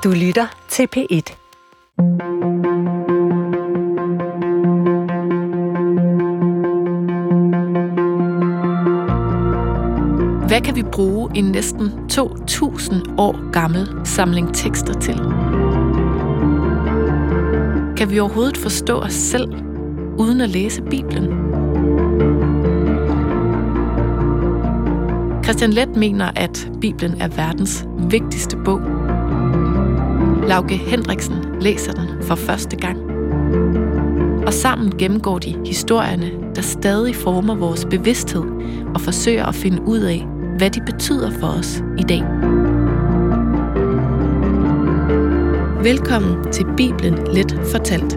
Du lytter til P1. Hvad kan vi bruge en næsten 2.000 år gammel samling tekster til? Kan vi overhovedet forstå os selv, uden at læse Bibelen? Christian Leth mener, at Bibelen er verdens vigtigste bog. Lauke Hendriksen læser den for første gang. Og sammen gennemgår de historierne, der stadig former vores bevidsthed og forsøger at finde ud af, hvad de betyder for os i dag. Velkommen til Bibelen Let fortalt.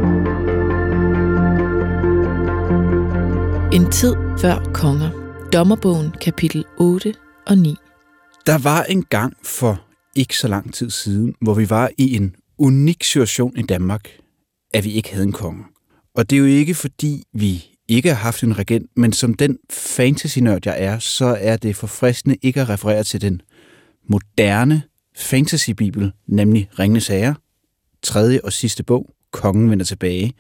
En tid før konger. Dommerbogen, kapitel 8 og 9. Der var en gang for ikke så lang tid siden, hvor vi var i en unik situation i Danmark, at vi ikke havde en konge. Og det er jo ikke, fordi vi ikke har haft en regent, men som den fantasy-nørd, jeg er, så er det forfriskende ikke at referere til den moderne fantasy-bibel, nemlig Ringenes Herre, 3. og sidste bog, Kongen vender tilbage,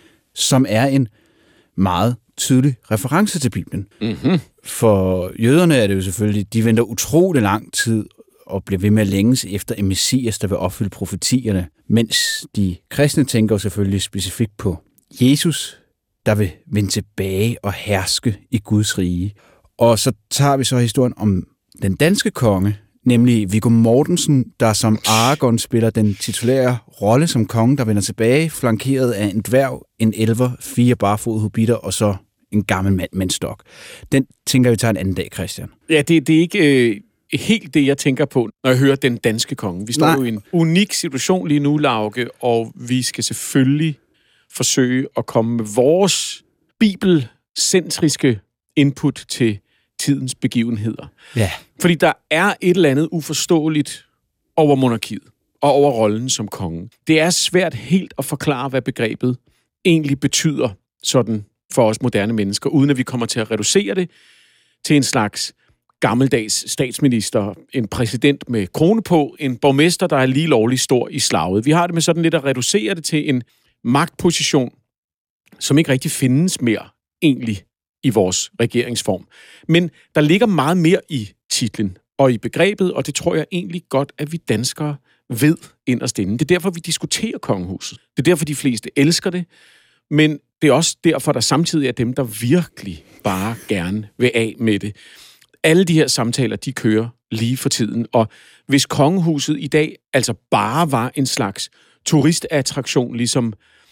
som er en meget tydelig reference til Bibelen. Mm-hmm. For jøderne er det jo selvfølgelig, de venter utrolig lang tid og bliver ved med at længes efter en messias, der vil opfylde profetierne, mens de kristne tænker jo selvfølgelig specifikt på Jesus, der vil vende tilbage og herske i Guds rige. Og så tager vi så historien om den danske konge, nemlig Viggo Mortensen, der som Aragorn spiller den titulære rolle som konge, der vender tilbage, flankeret af en dværg, en elver, 4 barfodede hobitter og så en gammel mand med en stok. Den tænker vi tager en anden dag, Christian. Ja, det er ikke helt det, jeg tænker på, når jeg hører den danske konge. Vi står jo i en unik situation lige nu, Lauke, og vi skal selvfølgelig forsøge at komme med vores bibelcentriske input til tidens begivenheder. Ja. Fordi der er et eller andet uforståeligt over monarkiet og over rollen som konge. Det er svært helt at forklare, hvad begrebet egentlig betyder sådan for os moderne mennesker, uden at vi kommer til at reducere det til en slags gammeldags statsminister, en præsident med krone på, en borgmester, der er lige lovlig stor i slaget. Vi har det med sådan lidt at reducere det til en magtposition, som ikke rigtig findes mere egentlig i vores regeringsform. Men der ligger meget mere i titlen og i begrebet, og det tror jeg egentlig godt, at vi danskere ved inderst inde. Det er derfor, vi diskuterer kongehuset. Det er derfor, de fleste elsker det, men det er også derfor, der samtidig er dem, der virkelig bare gerne vil af med det. Alle de her samtaler, de kører lige for tiden, og hvis kongehuset i dag altså bare var en slags turistattraktion, ligesom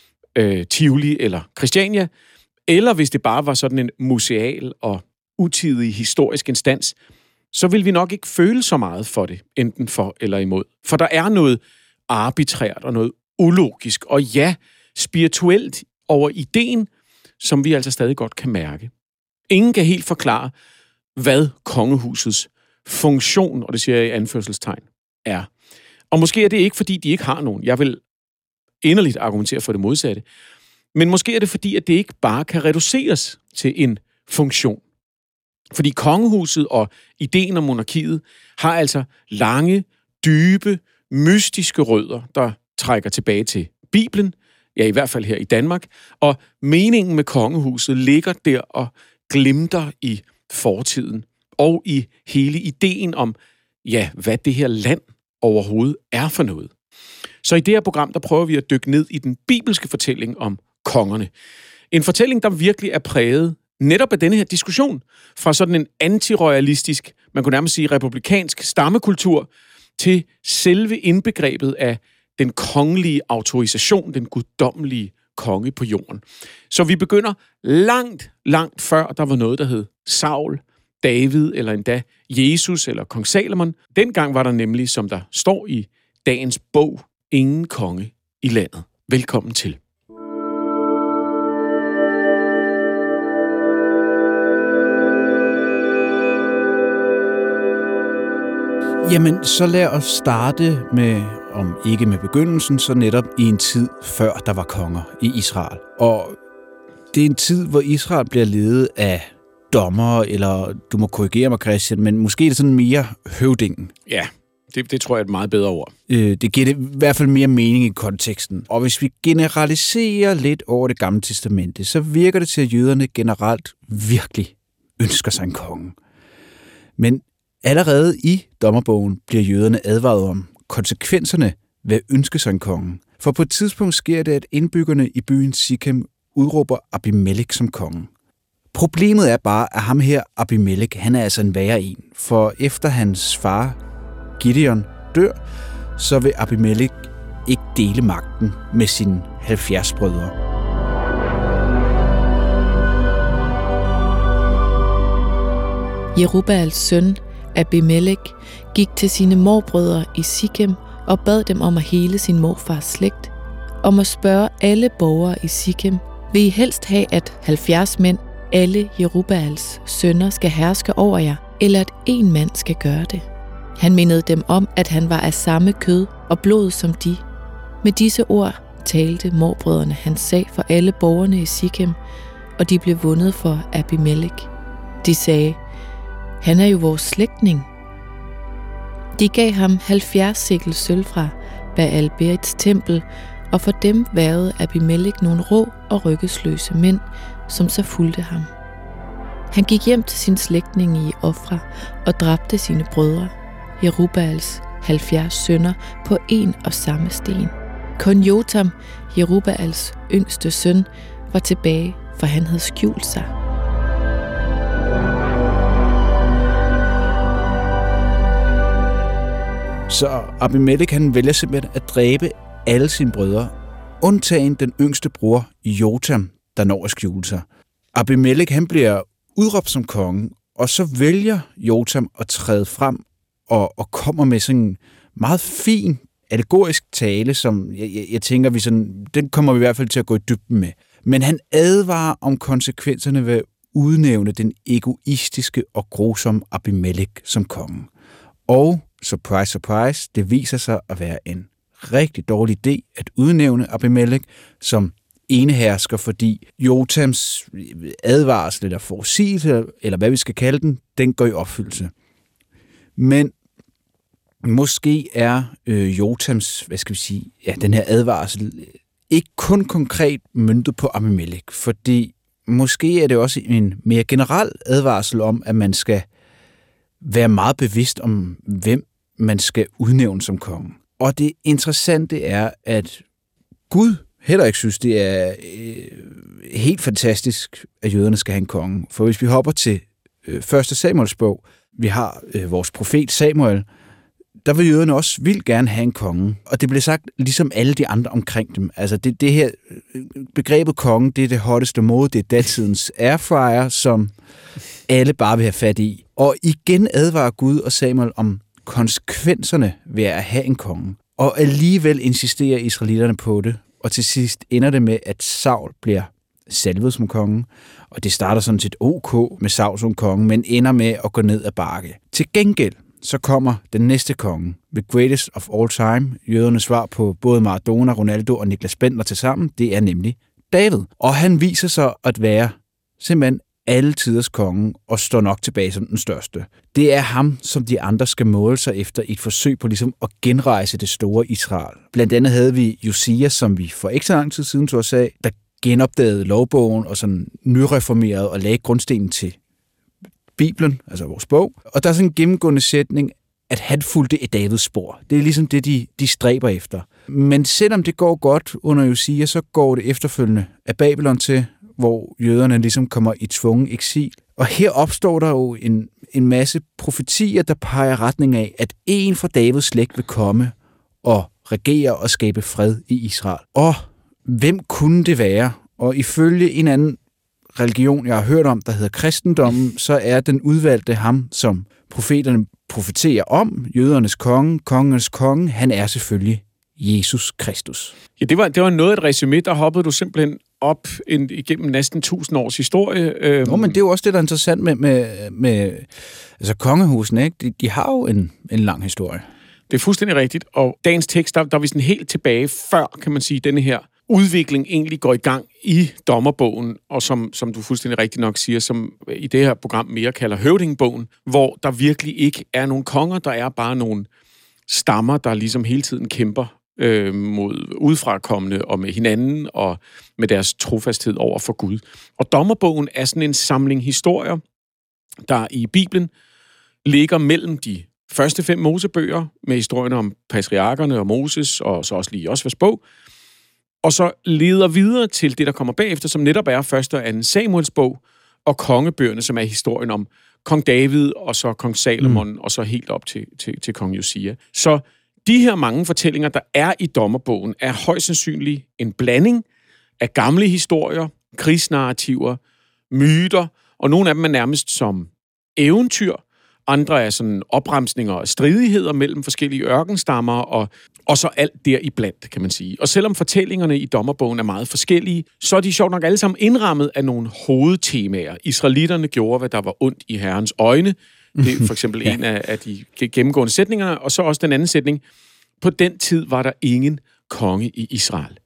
Tivoli eller Christiania, eller hvis det bare var sådan en museal og utidig historisk instans, så vil vi nok ikke føle så meget for det, enten for eller imod. For der er noget arbitrært og noget ulogisk, og ja, spirituelt over ideen, som vi altså stadig godt kan mærke. Ingen kan helt forklare, hvad kongehusets funktion, og det siger jeg i anførselstegn, er. Og måske er det ikke, fordi de ikke har nogen. Jeg vil inderligt argumentere for det modsatte. Men måske er det fordi, at det ikke bare kan reduceres til en funktion. Fordi kongehuset og ideen om monarkiet har altså lange, dybe, mystiske rødder, der trækker tilbage til Bibelen, ja i hvert fald her i Danmark, og meningen med kongehuset ligger der og glimter i fortiden, og i hele ideen om, ja, hvad det her land overhovedet er for noget. Så i det her program, der prøver vi at dykke ned i den bibelske fortælling om kongerne. En fortælling, der virkelig er præget netop af denne her diskussion, fra sådan en antiroyalistisk, man kunne nærmest sige republikansk stammekultur, til selve indbegrebet af den kongelige autorisation, den guddommelige konge på jorden. Så vi begynder langt før der var noget, der hed Saul, David eller endda Jesus eller kong Salomon. Dengang var der nemlig, som der står i dagens bog, ingen konge i landet. Velkommen til. Jamen, så lad os starte med, om ikke med begyndelsen, så netop i en tid før der var konger i Israel. Og det er en tid, hvor Israel bliver ledet af dommere, eller du må korrigere mig, Christian, men måske er det sådan mere høvdingen. Ja, Det tror jeg er et meget bedre ord. Det giver det i hvert fald mere mening i konteksten. Og hvis vi generaliserer lidt over det gamle testamente, så virker det til, at jøderne generelt virkelig ønsker sig en konge. Men allerede i dommerbogen bliver jøderne advaret om konsekvenserne ved at ønske sig en konge. For på et tidspunkt sker det, at indbyggerne i byen Sikem udråber Abimelek som konge. Problemet er bare, at ham her, Abimelek, han er altså en værre en. For efter hans far, Gideon, dør, så vil Abimelek ikke dele magten med sine 70 brødre. Jerubbaals søn, Abimelek, gik til sine morbrødre i Sikem og bad dem om at hele sin morfars slægt, om at spørge alle borgere i Sikem, vil I helst have, at 70 mænd, alle Jerubbaals sønner, skal herske over jer, eller at en mand skal gøre det? Han mindede dem om, at han var af samme kød og blod som de. Med disse ord talte morbrødrene hans sag for alle borgerne i Sikem, og de blev vundet for Abimelek. De sagde, han er jo vores slægtning. De gav ham 70 sikkel sølv fra Baal-Berits tempel, og for dem værvede Abimelek nogle rå og ryggesløse mænd, som så fulgte ham. Han gik hjem til sin slægtning i Ofra og dræbte sine brødre, Jerubbaals 70 sønner, på en og samme sten. Kun Jotam, Jerubbaals yngste søn, var tilbage, for han havde skjult sig. Så Abimelek, han vælger simpelthen at dræbe alle sine brødre, undtagen den yngste bror, Jotam, der når at skjule sig. Abimelek, han bliver udråbt som konge, og så vælger Jotam at træde frem og kommer med sådan en meget fin, allegorisk tale, som jeg tænker, den kommer vi i hvert fald til at gå i dybden med. Men han advarer om konsekvenserne ved at udnævne den egoistiske og grusomme Abimelek som konge. Og, surprise, surprise, det viser sig at være en rigtig dårlig idé at udnævne Abimelek som enehersker, fordi Jotams advarsel eller forudsigelse, eller hvad vi skal kalde den går i opfyldelse. Men måske er Jotams, den her advarsel ikke kun konkret møntet på Abimelek, fordi måske er det også en mere generel advarsel om, at man skal være meget bevidst om, hvem man skal udnævne som konge. Og det interessante er, at Gud heller ikke synes, det er helt fantastisk, at jøderne skal have en konge. For hvis vi hopper til 1. Samuels bog, vi har vores profet Samuel, der vil jøderne også vildt gerne have en konge. Og det blev sagt ligesom alle de andre omkring dem. Altså det her begrebet konge, det er det hotteste mode, det er datidens airfryer, som alle bare vil have fat i. Og igen advarer Gud og Samuel om konsekvenserne ved at have en konge. Og alligevel insisterer israelitterne på det. Og til sidst ender det med, at Saul bliver salvet som konge. Og det starter sådan set OK med Saul som konge, men ender med at gå ned ad bakke. Til gengæld så kommer den næste konge, the greatest of all time. Jødernes svar på både Maradona, Ronaldo og Niklas Bentner til sammen, det er nemlig David. Og han viser sig at være simpelthen alle tiders konge og står nok tilbage som den største. Det er ham, som de andre skal måle sig efter i et forsøg på ligesom at genrejse det store Israel. Blandt andet havde vi Josia, som vi for ikke så lang tid siden tog os af, der genopdagede lovbogen og sådan nyreformerede og lagde grundstenen til Bibelen, altså vores bog. Og der er sådan en gennemgående sætning, at han fulgte et Davids spor. Det er ligesom det, de stræber efter. Men selvom det går godt under Josia, så går det efterfølgende af Babylon til, hvor jøderne ligesom kommer i tvungen eksil. Og her opstår der jo en masse profetier, der peger retning af, at en fra Davids slægt vil komme og regere og skabe fred i Israel. Og hvem kunne det være? Og ifølge en anden religion, jeg har hørt om, der hedder kristendommen, så er den udvalgte ham, som profeterne profeterer om, jødernes konge, kongens konge, han er selvfølgelig Jesus Kristus. Ja, det var noget et resumé, der hoppede du simpelthen op igennem næsten 1000 års historie. Nå, men det er jo også det, der er interessant med altså kongehusene, ikke? De har jo en lang historie. Det er fuldstændig rigtigt, og dagens tekst, der er vi sådan helt tilbage før, kan man sige, denne her udvikling egentlig går i gang i dommerbogen, og som du fuldstændig rigtigt nok siger, som i det her program mere kalder høvdingbogen, hvor der virkelig ikke er nogen konger, der er bare nogle stammer, der ligesom hele tiden kæmper mod udefrakommende og med hinanden og med deres trofasthed over for Gud. Og Dommerbogen er sådan en samling historier, der i Bibelen ligger mellem de første 5 Mosebøger med historierne om patriarkerne og Moses, og så også lige Josvas bog, og så leder videre til det, der kommer bagefter, som netop er 1. og 2. Samuels bog, og kongebøgerne, som er historien om kong David, og så kong Salomon, og så helt op til kong Josia. Så de her mange fortællinger, der er i Dommerbogen, er højst sandsynligt en blanding af gamle historier, krigsnarrativer, myter, og nogle af dem er nærmest som eventyr, andre er sådan opremsninger og stridigheder mellem forskellige ørkenstammer, og så alt deriblandt, kan man sige. Og selvom fortællingerne i Dommerbogen er meget forskellige, så er de sjovt nok alle sammen indrammet af nogle hovedtemaer. Israelitterne gjorde, hvad der var ondt i Herrens øjne. Det er for eksempel en af de gennemgående sætninger, og så også den anden sætning. På den tid var der ingen konge i Israel.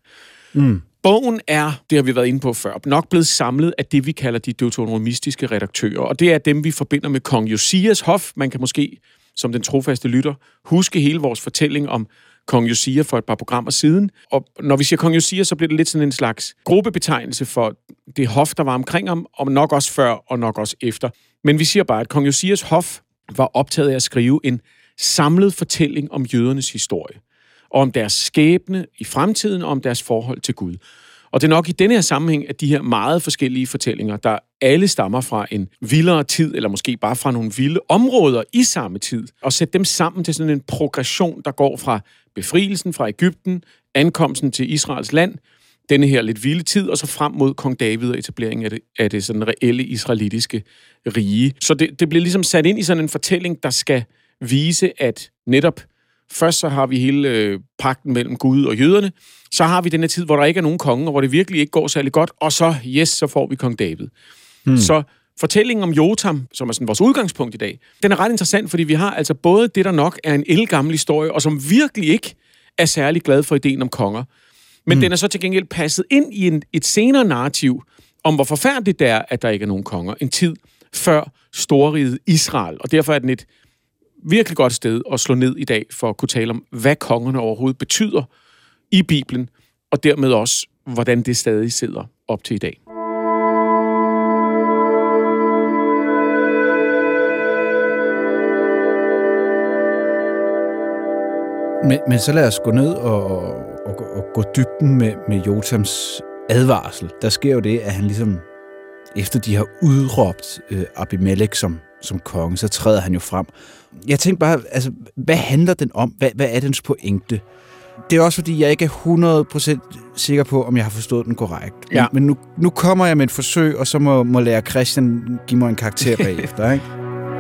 Bogen er, det har vi været inde på før, nok blevet samlet af det, vi kalder de deuteronomistiske redaktører, og det er dem, vi forbinder med kong Josias hof. Man kan måske, som den trofaste lytter, huske hele vores fortælling om kong Josia for et par programmer siden. Og når vi siger kong Josia, så bliver det lidt sådan en slags gruppebetegnelse for det hof, der var omkring ham, og nok også før og nok også efter. Men vi siger bare, at kong Josias hof var optaget af at skrive en samlet fortælling om jødernes historie, og om deres skæbne i fremtiden, og om deres forhold til Gud. Og det er nok i denne her sammenhæng, at de her meget forskellige fortællinger, der alle stammer fra en vildere tid, eller måske bare fra nogle vilde områder i samme tid, og sætte dem sammen til sådan en progression, der går fra befrielsen fra Egypten, ankomsten til Israels land, denne her lidt vilde tid, og så frem mod kong David og etableringen af det sådan reelle israelitiske rige. Så det bliver ligesom sat ind i sådan en fortælling, der skal vise, at netop først så har vi hele pagten mellem Gud og jøderne, så har vi den her tid, hvor der ikke er nogen konge, og hvor det virkelig ikke går særlig godt, og så, så får vi kong David. Så fortællingen om Jotam, som er sådan vores udgangspunkt i dag, den er ret interessant, fordi vi har altså både det, der nok er en ældgammel historie, og som virkelig ikke er særlig glad for ideen om konger, men den er så til gengæld passet ind i et senere narrativ om, hvor forfærdeligt det er, at der ikke er nogen konger. En tid før storriget Israel, og derfor er den et virkelig godt sted at slå ned i dag, for at kunne tale om, hvad kongerne overhovedet betyder i Bibelen, og dermed også, hvordan det stadig sidder op til i dag. Men så lad os gå ned og gå dybden med Jotams advarsel. Der sker jo det, at han ligesom, efter de har udråbt Abimelech som konge, så træder han jo frem. Jeg tænkte bare, altså, hvad handler den om? Hvad er dens pointe? Det er også, fordi jeg ikke er 100% sikker på, om jeg har forstået den korrekt. Ja. Men nu kommer jeg med et forsøg, og så må lærer Christian give mig en karakter bagefter, ikke?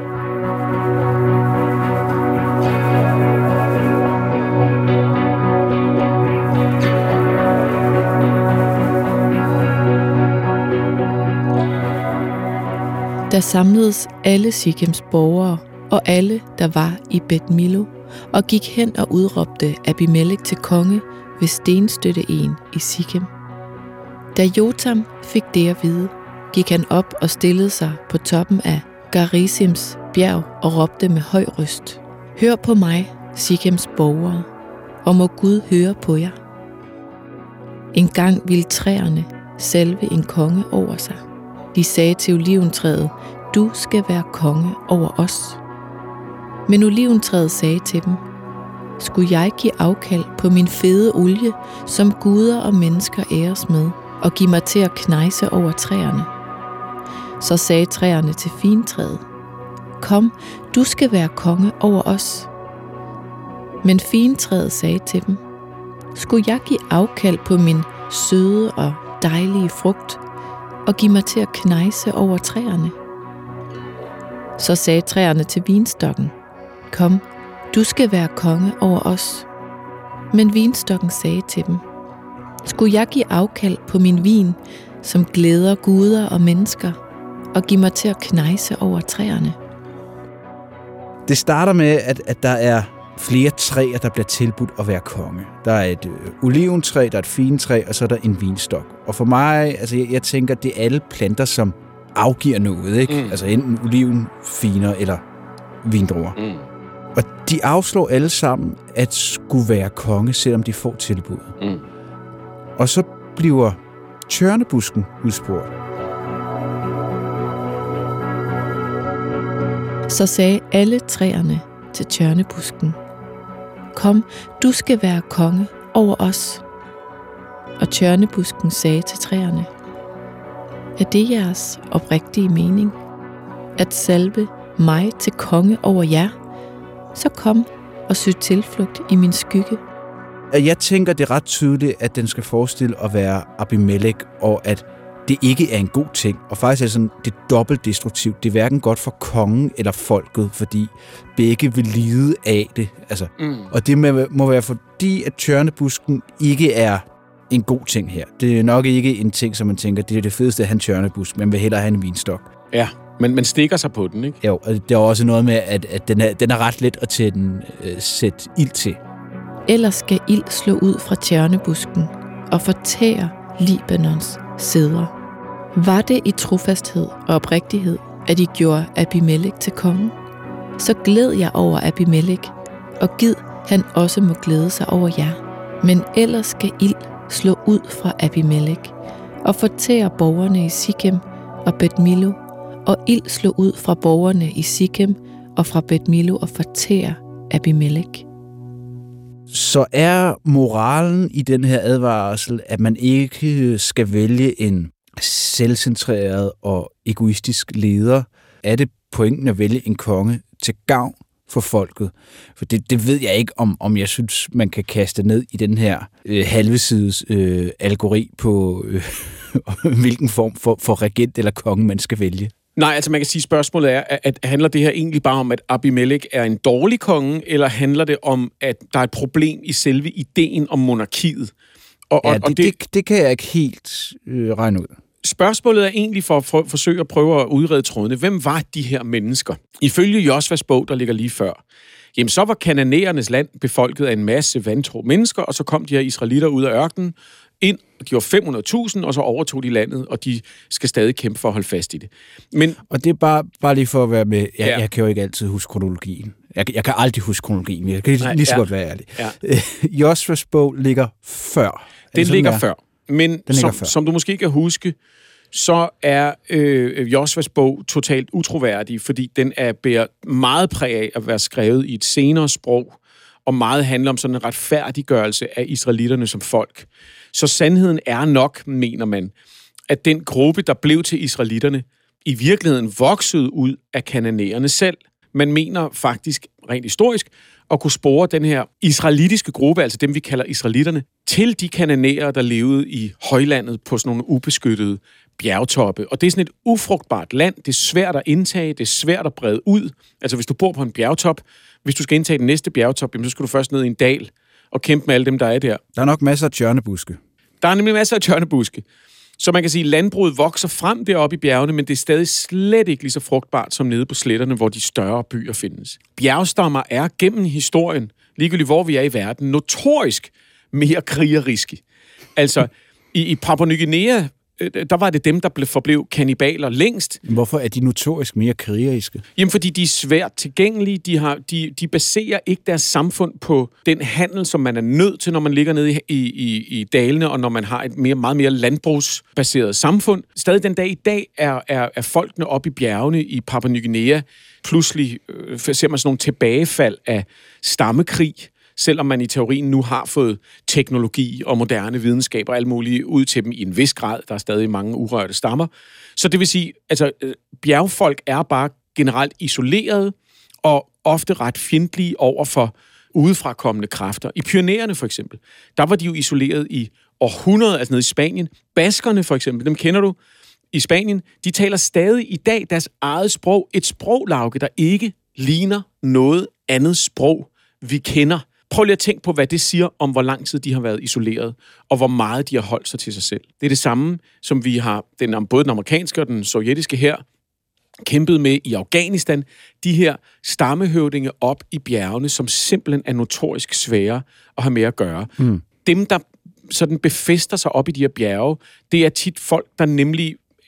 Der samledes alle Sikems borgere og alle, der var i Bet Milo, og gik hen og udråbte Abimelech til konge ved stenstøtteegen i Sikem. Da Jotam fik det at vide, gik han op og stillede sig på toppen af Garisims bjerg og råbte med høj røst: Hør på mig, Sikems borgere, og må Gud høre på jer. En gang ville træerne salve en konge over sig. De sagde til oliventræet: Du skal være konge over os. Men oliventræet sagde til dem: Skulle jeg give afkald på min fede olie, som guder og mennesker æres med, og give mig til at knejse over træerne? Så sagde træerne til fintræet: Kom, du skal være konge over os. Men fintræet sagde til dem: Skulle jeg give afkald på min søde og dejlige frugt, og give mig til at knejse over træerne? Så sagde træerne til vinstokken: Kom, du skal være konge over os. Men vinstokken sagde til dem: Skulle jeg give afkald på min vin, som glæder guder og mennesker, og give mig til at knejse over træerne? Det starter med, at der er flere træer, der bliver tilbudt at være konge. Der er et oliventræ, der er et fintræ, og så er der en vinstok. Og for mig, altså jeg tænker, det er alle planter, som afgiver noget, ikke? Altså enten oliven, finer eller vindruer. Og de afslår alle sammen at skulle være konge, selvom de får tilbuddet. Mm. Og så bliver tjørnebusken udspurgt. Så sagde alle træerne til tjørnebusken: Kom, du skal være konge over os. Og tjørnebusken sagde til træerne: Er det jeres oprigtige mening, at salve mig til konge over jer? Så kom og søg tilflugt i min skygge. Jeg tænker, det er ret tydeligt, at den skal forestille at være Abimelek, og at det ikke er en god ting. Og faktisk er sådan, det er dobbelt destruktivt. Det er hverken godt for kongen eller folket, fordi begge vil lide af det. Altså, og det må være fordi, at tjørnebusken ikke er en god ting her. Det er nok ikke en ting, som man tænker, det er det fedeste at have en tjørnebusk, men vil hellere have en vinstok. Ja, men man stikker sig på den, ikke? Jo, og der er også noget med, at den er ret let at sætte ild til. Ellers skal ild slå ud fra tjørnebusken og fortære Libanons cedre. Var det i trofasthed og oprigtighed, at I gjorde Abimelek til konge? Så glæd jeg over Abimelek, og gid han også må glæde sig over jer. Men ellers skal ild slå ud fra Abimelek og fortære borgerne i Sikem og Bet-Milo, og ild slå ud fra borgerne i Sikem og fra Bet-Milo og fortære Abimelek. Så er moralen i den her advarsel, at man ikke skal vælge en selvcentreret og egoistisk leder. Er det pointen at vælge en konge til gavn for folket? For det ved jeg ikke, om jeg synes, man kan kaste ned i den her halvesides algori på, hvilken form for regent eller konge man skal vælge. Nej, altså man kan sige, spørgsmålet er, at handler det her egentlig bare om, at Abimelek er en dårlig konge, eller handler det om, at der er et problem i selve ideen om monarkiet? Det kan jeg ikke helt regne ud. Spørgsmålet er egentlig for at forsøge at prøve at udrede trådene. Hvem var de her mennesker? Ifølge Josvas bog, der ligger lige før, jamen så var kananæernes land befolket af en masse vantro mennesker, og så kom de her israelitter ud af ørkenen ind, de var 500.000, og så overtog de landet, og de skal stadig kæmpe for at holde fast i det. Men, og det er bare lige for at være med, jeg kan jo ikke altid huske kronologien. Jeg kan aldrig huske kronologien, men jeg kan lige så godt være ærlig. Ja. Josvas bog ligger før. Den ligger før. Men som du måske kan huske, så er Josvas bog totalt utroværdig, fordi den bærer meget præg af at være skrevet i et senere sprog, og meget handler om sådan en retfærdiggørelse af israelitterne som folk. Så sandheden er nok, mener man, at den gruppe, der blev til israelitterne, i virkeligheden voksede ud af kananæerne selv. Man mener faktisk, rent historisk, at kunne spore den her israelitiske gruppe, altså dem, vi kalder israelitterne, til de kananæere, der levede i højlandet på sådan nogle ubeskyttede bjergtoppe. Og det er sådan et ufrugtbart land. Det er svært at indtage, det er svært at brede ud. Altså hvis du bor på en bjergtop, hvis du skal indtage den næste bjergtop, så skal du først ned i en dal og kæmpe med alle dem, der er der. Der er nok masser af tjørnebuske. Der er nemlig masser af tjørnebuske. Så man kan sige, at landbruget vokser frem deroppe i bjergene, men det er stadig slet ikke lige så frugtbart som nede på sletterne, hvor de større byer findes. Bjergstammer er gennem historien, ligegyldigt hvor vi er i verden, notorisk mere krigeriske. Altså, i Papua Ny Guinea, der var det dem, der forblev kannibaler længst. Hvorfor er de notorisk mere krigeriske? Jamen, fordi de er svært tilgængelige. De baserer ikke deres samfund på den handel, som man er nødt til, når man ligger nede i dalene, og når man har et meget mere landbrugsbaseret samfund. Stadig den dag i dag er folkene oppe i bjergene i Papua Ny Guinea. Pludselig ser man sådan nogle tilbagefald af stammekrig, selvom man i teorien nu har fået teknologi og moderne videnskab og alt muligt ud til dem i en vis grad. Der er stadig mange urørte stammer. Så det vil sige, altså bjergfolk er bare generelt isoleret og ofte ret fjendtlige over for udefrakommende kræfter. I Pyrenæerne for eksempel, der var de jo isoleret i århundreder, altså nede i Spanien. Baskerne for eksempel, dem kender du i Spanien, de taler stadig i dag deres eget sprog. Et sprog, Lauke, der ikke ligner noget andet sprog, vi kender. Prøv lige at tænke på, hvad det siger om, hvor lang tid de har været isoleret, og hvor meget de har holdt sig til sig selv. Det er det samme, som vi har, både den amerikanske og den sovjetiske hær kæmpet med i Afghanistan. De her stammehøvdinge op i bjergene, som simpelthen er notorisk svære at have med at gøre. Dem, der sådan befæster sig op i de her bjerge, det er tit folk, der nemlig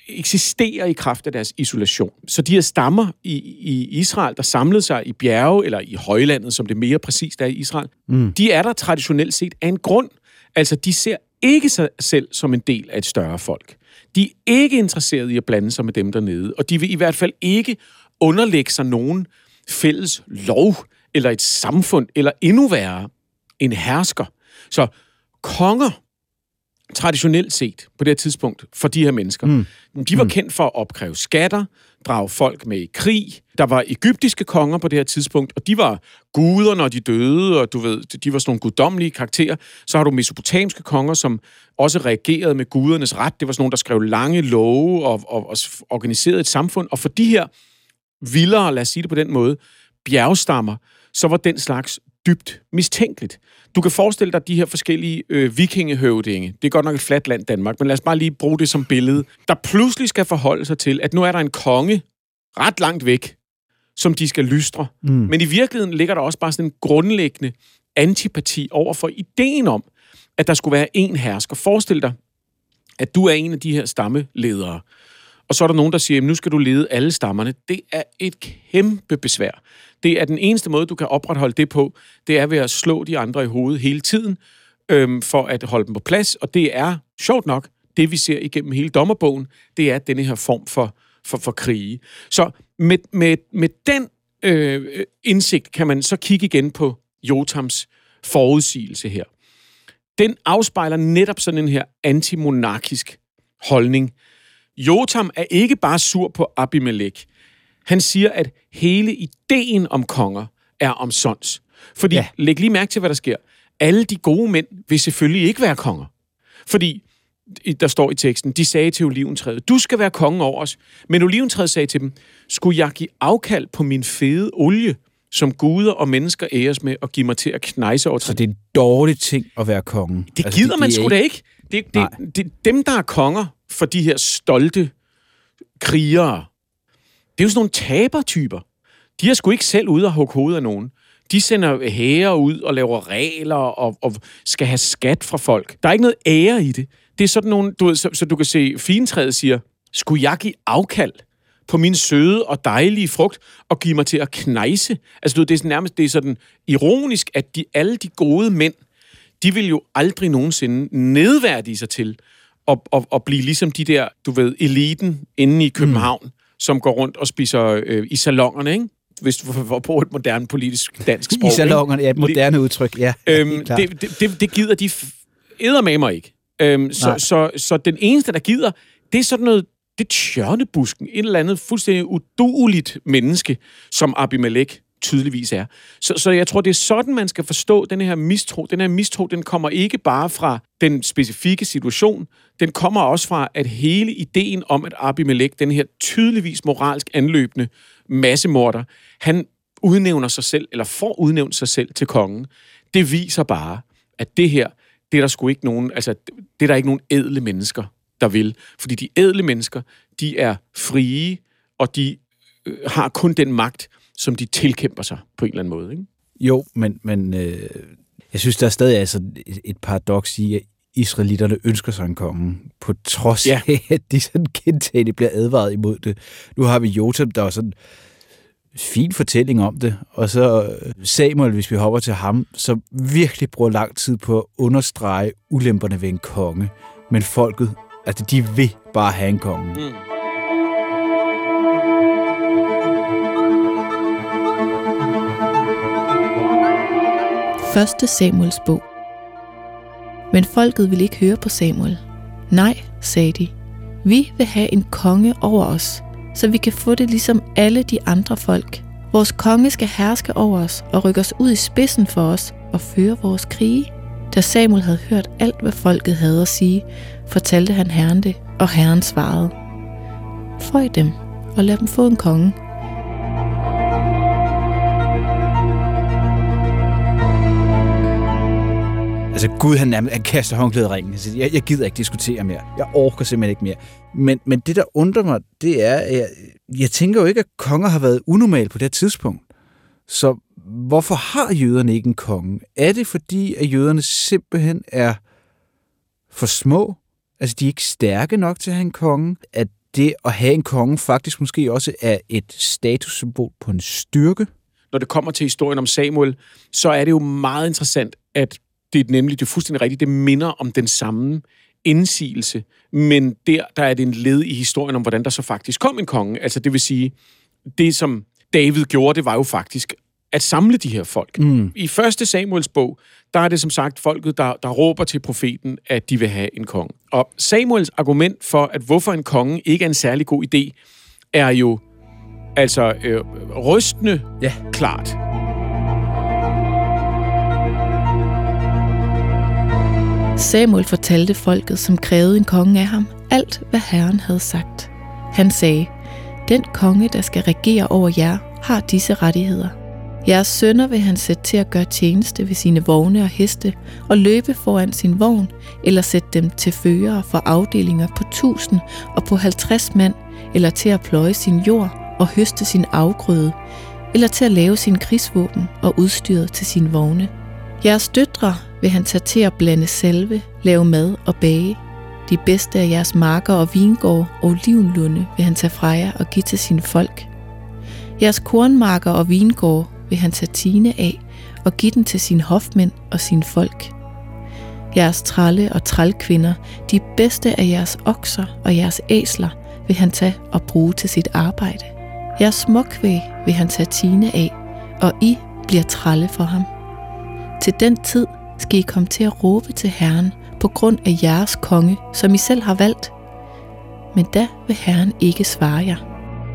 eksisterer i kraft af deres isolation. Så de her stammer i Israel, der samlede sig i bjerge, eller i højlandet, som det mere præcist er i Israel, de er der traditionelt set af en grund. Altså, de ser ikke sig selv som en del af et større folk. De er ikke interesserede i at blande sig med dem dernede, og de vil i hvert fald ikke underlægge sig nogen fælles lov, eller et samfund, eller endnu værre, en hersker. Så konger, traditionelt set på det her tidspunkt, for de her mennesker, de var kendt for at opkræve skatter, drage folk med i krig. Der var egyptiske konger på det her tidspunkt, og de var guder, når de døde, og du ved, de var sådan nogle guddommelige karakterer. Så har du mesopotamiske konger, som også reagerede med gudernes ret. Det var sådan nogle, der skrev lange love og organiserede et samfund. Og for de her vildere, lad os sige det på den måde, bjergstammer, så var den slags dybt mistænkeligt. Du kan forestille dig de her forskellige vikingehøvdinge. Det er godt nok et fladt land, Danmark, men lad os bare lige bruge det som billede. Der pludselig skal forholde sig til, at nu er der en konge ret langt væk, som de skal lystre. Men i virkeligheden ligger der også bare sådan en grundlæggende antipati over for ideen om, at der skulle være én hersker. Forestil dig, at du er en af de her stammeledere, og så er der nogen, der siger, at nu skal du lede alle stammerne. Det er et kæmpe besvær. Det er den eneste måde, du kan opretholde det på, det er ved at slå de andre i hovedet hele tiden, for at holde dem på plads. Og det er, sjovt nok, det vi ser igennem hele dommerbogen, det er denne her form for krige. Så med den indsigt kan man så kigge igen på Jotams forudsigelse her. Den afspejler netop sådan en her antimonarkisk holdning. Jotam er ikke bare sur på Abimelech. Han siger, at hele ideen om konger er omsonst. Fordi, læg lige mærke til, hvad der sker. Alle de gode mænd vil selvfølgelig ikke være konger. Fordi, der står i teksten, de sagde til oliventræet, du skal være konge over os. Men oliventræet sagde til dem, skulle jeg give afkald på min fede olie, som guder og mennesker æres med, og give mig til at knejse over. Så det er en dårlig ting at være konge? Det altså, gider man sgu da ikke. Det dem, der er konger for de her stolte krigere, det er jo sådan nogle tabertyper. De er sgu ikke selv ude og hugge hovedet af nogen. De sender hære ud og laver regler og skal have skat fra folk. Der er ikke noget ære i det. Det er sådan nogle, du ved, så du kan se, fintræet siger, skulle jeg give afkald på min søde og dejlige frugt og give mig til at knejse? Altså, du ved, det er sådan ironisk, at alle de gode mænd, de vil jo aldrig nogensinde nedværdige sig til at blive ligesom de der, du ved, eliten inde i København, som går rundt og spiser i salongerne, ikke? Hvis du får på et moderne politisk dansk sprog. I salongerne, ja, et moderne udtryk, ja. Det gider de eddermamer ikke. Så den eneste, der gider, det er sådan noget, det er tjørnebusken, et eller andet fuldstændig udueligt menneske, som Abimelech tydeligvis er. Så jeg tror, det er sådan, man skal forstå den her mistro. Den her mistro, den kommer ikke bare fra den specifikke situation, den kommer også fra, at hele ideen om, at Abimelech, den her tydeligvis moralsk anløbende massemorder, han udnævner sig selv, eller får udnævnt sig selv til kongen. Det viser bare, at det her, det er der sgu ikke nogen, altså, det er der ikke nogen ædle mennesker, der vil. Fordi de ædle mennesker, de er frie, og de har kun den magt, som de tilkæmper sig på en eller anden måde, ikke? Jo, men jeg synes, der er stadig altså et paradoks i, at israelitterne ønsker sig en konge, på trods af, at de sådan gentagne bliver advaret imod det. Nu har vi Jotam, der er sådan en fin fortælling om det, og så Samuel, hvis vi hopper til ham, som virkelig bruger lang tid på at understrege ulemperne ved en konge. Men folket, altså de vil bare have en konge. Mm. Første Samuels bog. Men folket ville ikke høre på Samuel. Nej, sagde de. Vi vil have en konge over os, så vi kan få det ligesom alle de andre folk. Vores konge skal herske over os og rykke os ud i spidsen for os og føre vores krige. Da Samuel havde hørt alt, hvad folket havde at sige, fortalte han Herren det, og Herren svarede: Føj dem og lad dem få en konge. Altså Gud, han kaster håndklædet i ringen. Jeg gider ikke diskutere mere. Jeg orker simpelthen ikke mere. Men det, der undrer mig, det er, at jeg tænker jo ikke, at konger har været unormale på det tidspunkt. Så hvorfor har jøderne ikke en konge? Er det fordi, at jøderne simpelthen er for små? Altså, de er ikke stærke nok til at have en konge? At det at have en konge faktisk måske også er et statussymbol på en styrke? Når det kommer til historien om Samuel, så er det jo meget interessant, at det er fuldstændig rigtigt, det minder om den samme indsigelse, men der er det en led i historien om, hvordan der så faktisk kom en konge. Altså det vil sige, det som David gjorde, det var jo faktisk at samle de her folk. I 1. Samuels bog, der er det som sagt folket, der råber til profeten, at de vil have en konge. Og Samuels argument for, at hvorfor en konge ikke er en særlig god idé, er jo altså rystende klart. Samuel fortalte folket, som krævede en konge af ham, alt hvad Herren havde sagt. Han sagde, den konge, der skal regere over jer, har disse rettigheder. Jeres sønner vil han sætte til at gøre tjeneste ved sine vogne og heste, og løbe foran sin vogn, eller sætte dem til førere for afdelinger på 1000 og på 50 mand, eller til at pløje sin jord og høste sin afgrøde, eller til at lave sin krigsvåben og udstyret til sine vogne. Jeres døtre vil han tage til at blande salve, lave mad og bage. De bedste af jeres marker og vingård og olivenlunde vil han tage fra jer og give til sine folk. Jeres kornmarker og vingård vil han tage tiende af og give den til sine hofmænd og sine folk. Jeres tralle og trælkvinder, de bedste af jeres okser og jeres æsler, vil han tage og bruge til sit arbejde. Jeres småkvæg vil han tage tiende af, og I bliver tralle for ham. Til den tid skal I komme til at råbe til Herren på grund af jeres konge, som I selv har valgt. Men da vil Herren ikke svare jer.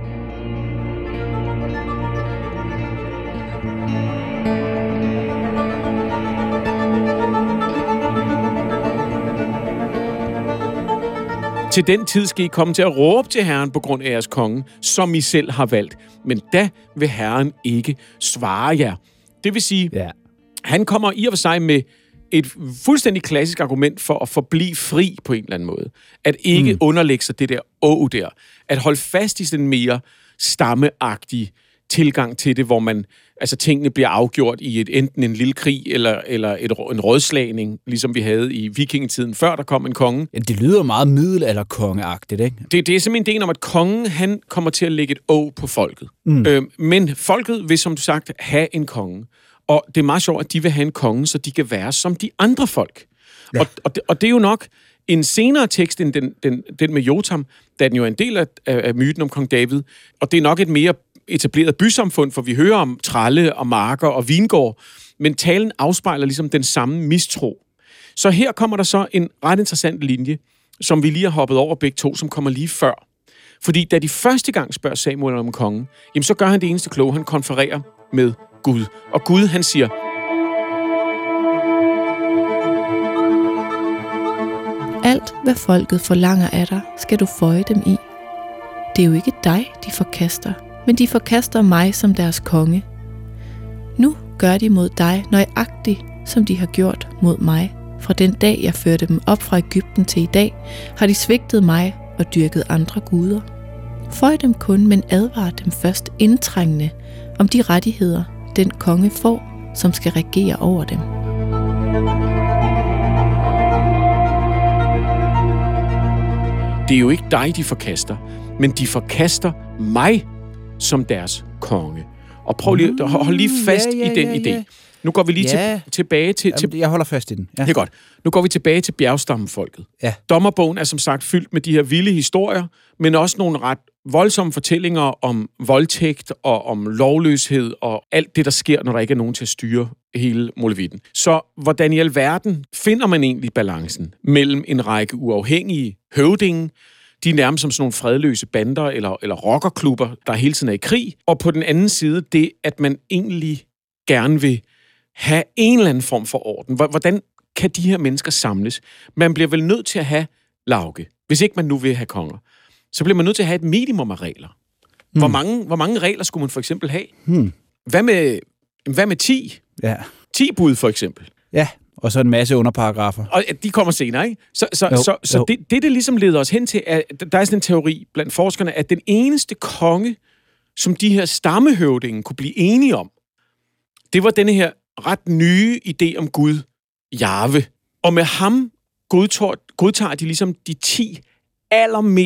Til den tid skal I komme til at råbe til Herren på grund af jeres konge, som I selv har valgt. Men da vil Herren ikke svare jer. Det vil sige, han kommer i og for sig med et fuldstændig klassisk argument for at forblive fri på en eller anden måde. At ikke underlægge sig det der der. At holde fast i den mere stammeagtige tilgang til det, hvor man, altså tingene bliver afgjort i enten en lille krig eller en rådslagning, ligesom vi havde i vikingetiden, før der kom en konge. Ja, det lyder meget middelalderkongeagtigt, ikke? Det er simpelthen ideen om, at kongen, han kommer til at lægge et på folket. Men folket vil, som du sagt, have en konge. Og det er meget sjovt, at de vil have en konge, så de kan være som de andre folk. Ja. Og det er jo nok en senere tekst end den med Jotam, da den jo er en del af myten om kong David. Og det er nok et mere etableret bysamfund, for vi hører om tralle og marker og vingård, men talen afspejler ligesom den samme mistro. Så her kommer der så en ret interessant linje, som vi lige har hoppet over begge to, som kommer lige før. Fordi da de første gang spørger Samuel om kongen, jamen så gør han det eneste kloge, han konfererer med Gud. Og Gud, han siger, alt, hvad folket forlanger af dig, skal du føje dem i. Det er jo ikke dig, de forkaster, men de forkaster mig som deres konge. Nu gør de mod dig nøjagtigt, som de har gjort mod mig. Fra den dag, jeg førte dem op fra Egypten til i dag, har de svigtet mig og dyrket andre guder. Føj dem kun, men advar dem først indtrængende om de rettigheder, den konge får, som skal regere over dem. Det er jo ikke dig, de forkaster, men de forkaster mig som deres konge. Og prøv lige at holde lige fast i den idé. Nu går vi lige tilbage til... Jeg holder fast i den. Ja. Det er godt. Nu går vi tilbage til bjergstammefolket. Ja. Dommerbogen er som sagt fyldt med de her vilde historier, men også nogle ret voldsomme fortællinger om voldtægt og om lovløshed og alt det, der sker, når der ikke er nogen til at styre hele molevitten. Så hvordan i alverden finder man egentlig balancen mellem en række uafhængige høvdinge, de er nærmest som sådan nogle fredløse bander eller rockerklubber, der hele tiden er i krig, og på den anden side det, at man egentlig gerne vil have en eller anden form for orden. Hvordan kan de her mennesker samles? Man bliver vel nødt til at have Lauke, hvis ikke man nu vil have konger. Så bliver man nødt til at have et minimum af regler. Hvor mange regler skulle man for eksempel have? Hvad med 10? Ja. 10 bud for eksempel. Ja, og så en masse underparagrafer. Og de kommer senere, ikke? Så det ligesom leder os hen til, at der er sådan en teori blandt forskerne, at den eneste konge, som de her stammehøvdinge kunne blive enige om, det var denne her ret nye idé om Gud, Jahve. Og med ham godtager de ligesom de 10 allermest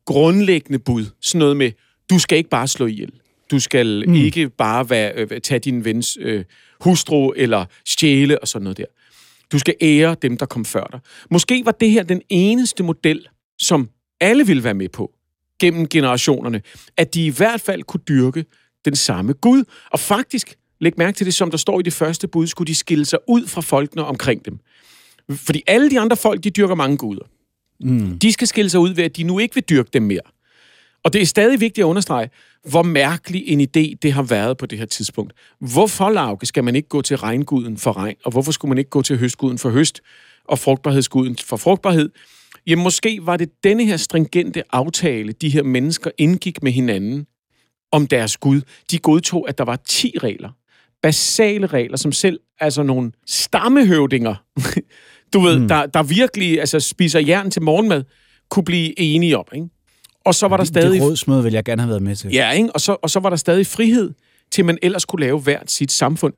grundlæggende bud. Sådan noget med, du skal ikke bare slå ihjel. Du skal ikke bare tage din vens hustru eller stjæle og sådan noget der. Du skal ære dem, der kom før dig. Måske var det her den eneste model, som alle ville være med på gennem generationerne, at de i hvert fald kunne dyrke den samme Gud. Og faktisk, læg mærke til det, som der står i det første bud, skulle de skille sig ud fra folkene omkring dem. Fordi alle de andre folk, de dyrker mange guder. De skal skille sig ud ved, at de nu ikke vil dyrke dem mere. Og det er stadig vigtigt at understrege, hvor mærkelig en idé det har været på det her tidspunkt. Hvorfor, Lauke, skal man ikke gå til regnguden for regn, og hvorfor skulle man ikke gå til høstguden for høst, og frugtbarhedsguden for frugtbarhed? Jamen, måske var det denne her stringente aftale, de her mennesker indgik med hinanden om deres Gud. De godtog, at der var 10 regler. Basale regler, som selv altså nogle stammehøvdinger, du ved, der virkelig altså, spiser jern til morgenmad, kunne blive enige om, ikke? Og så var der stadig... Det rådsmøde vil jeg gerne have været med til. Ja, ikke? Og så var der stadig frihed, til man ellers kunne lave hvert sit samfund.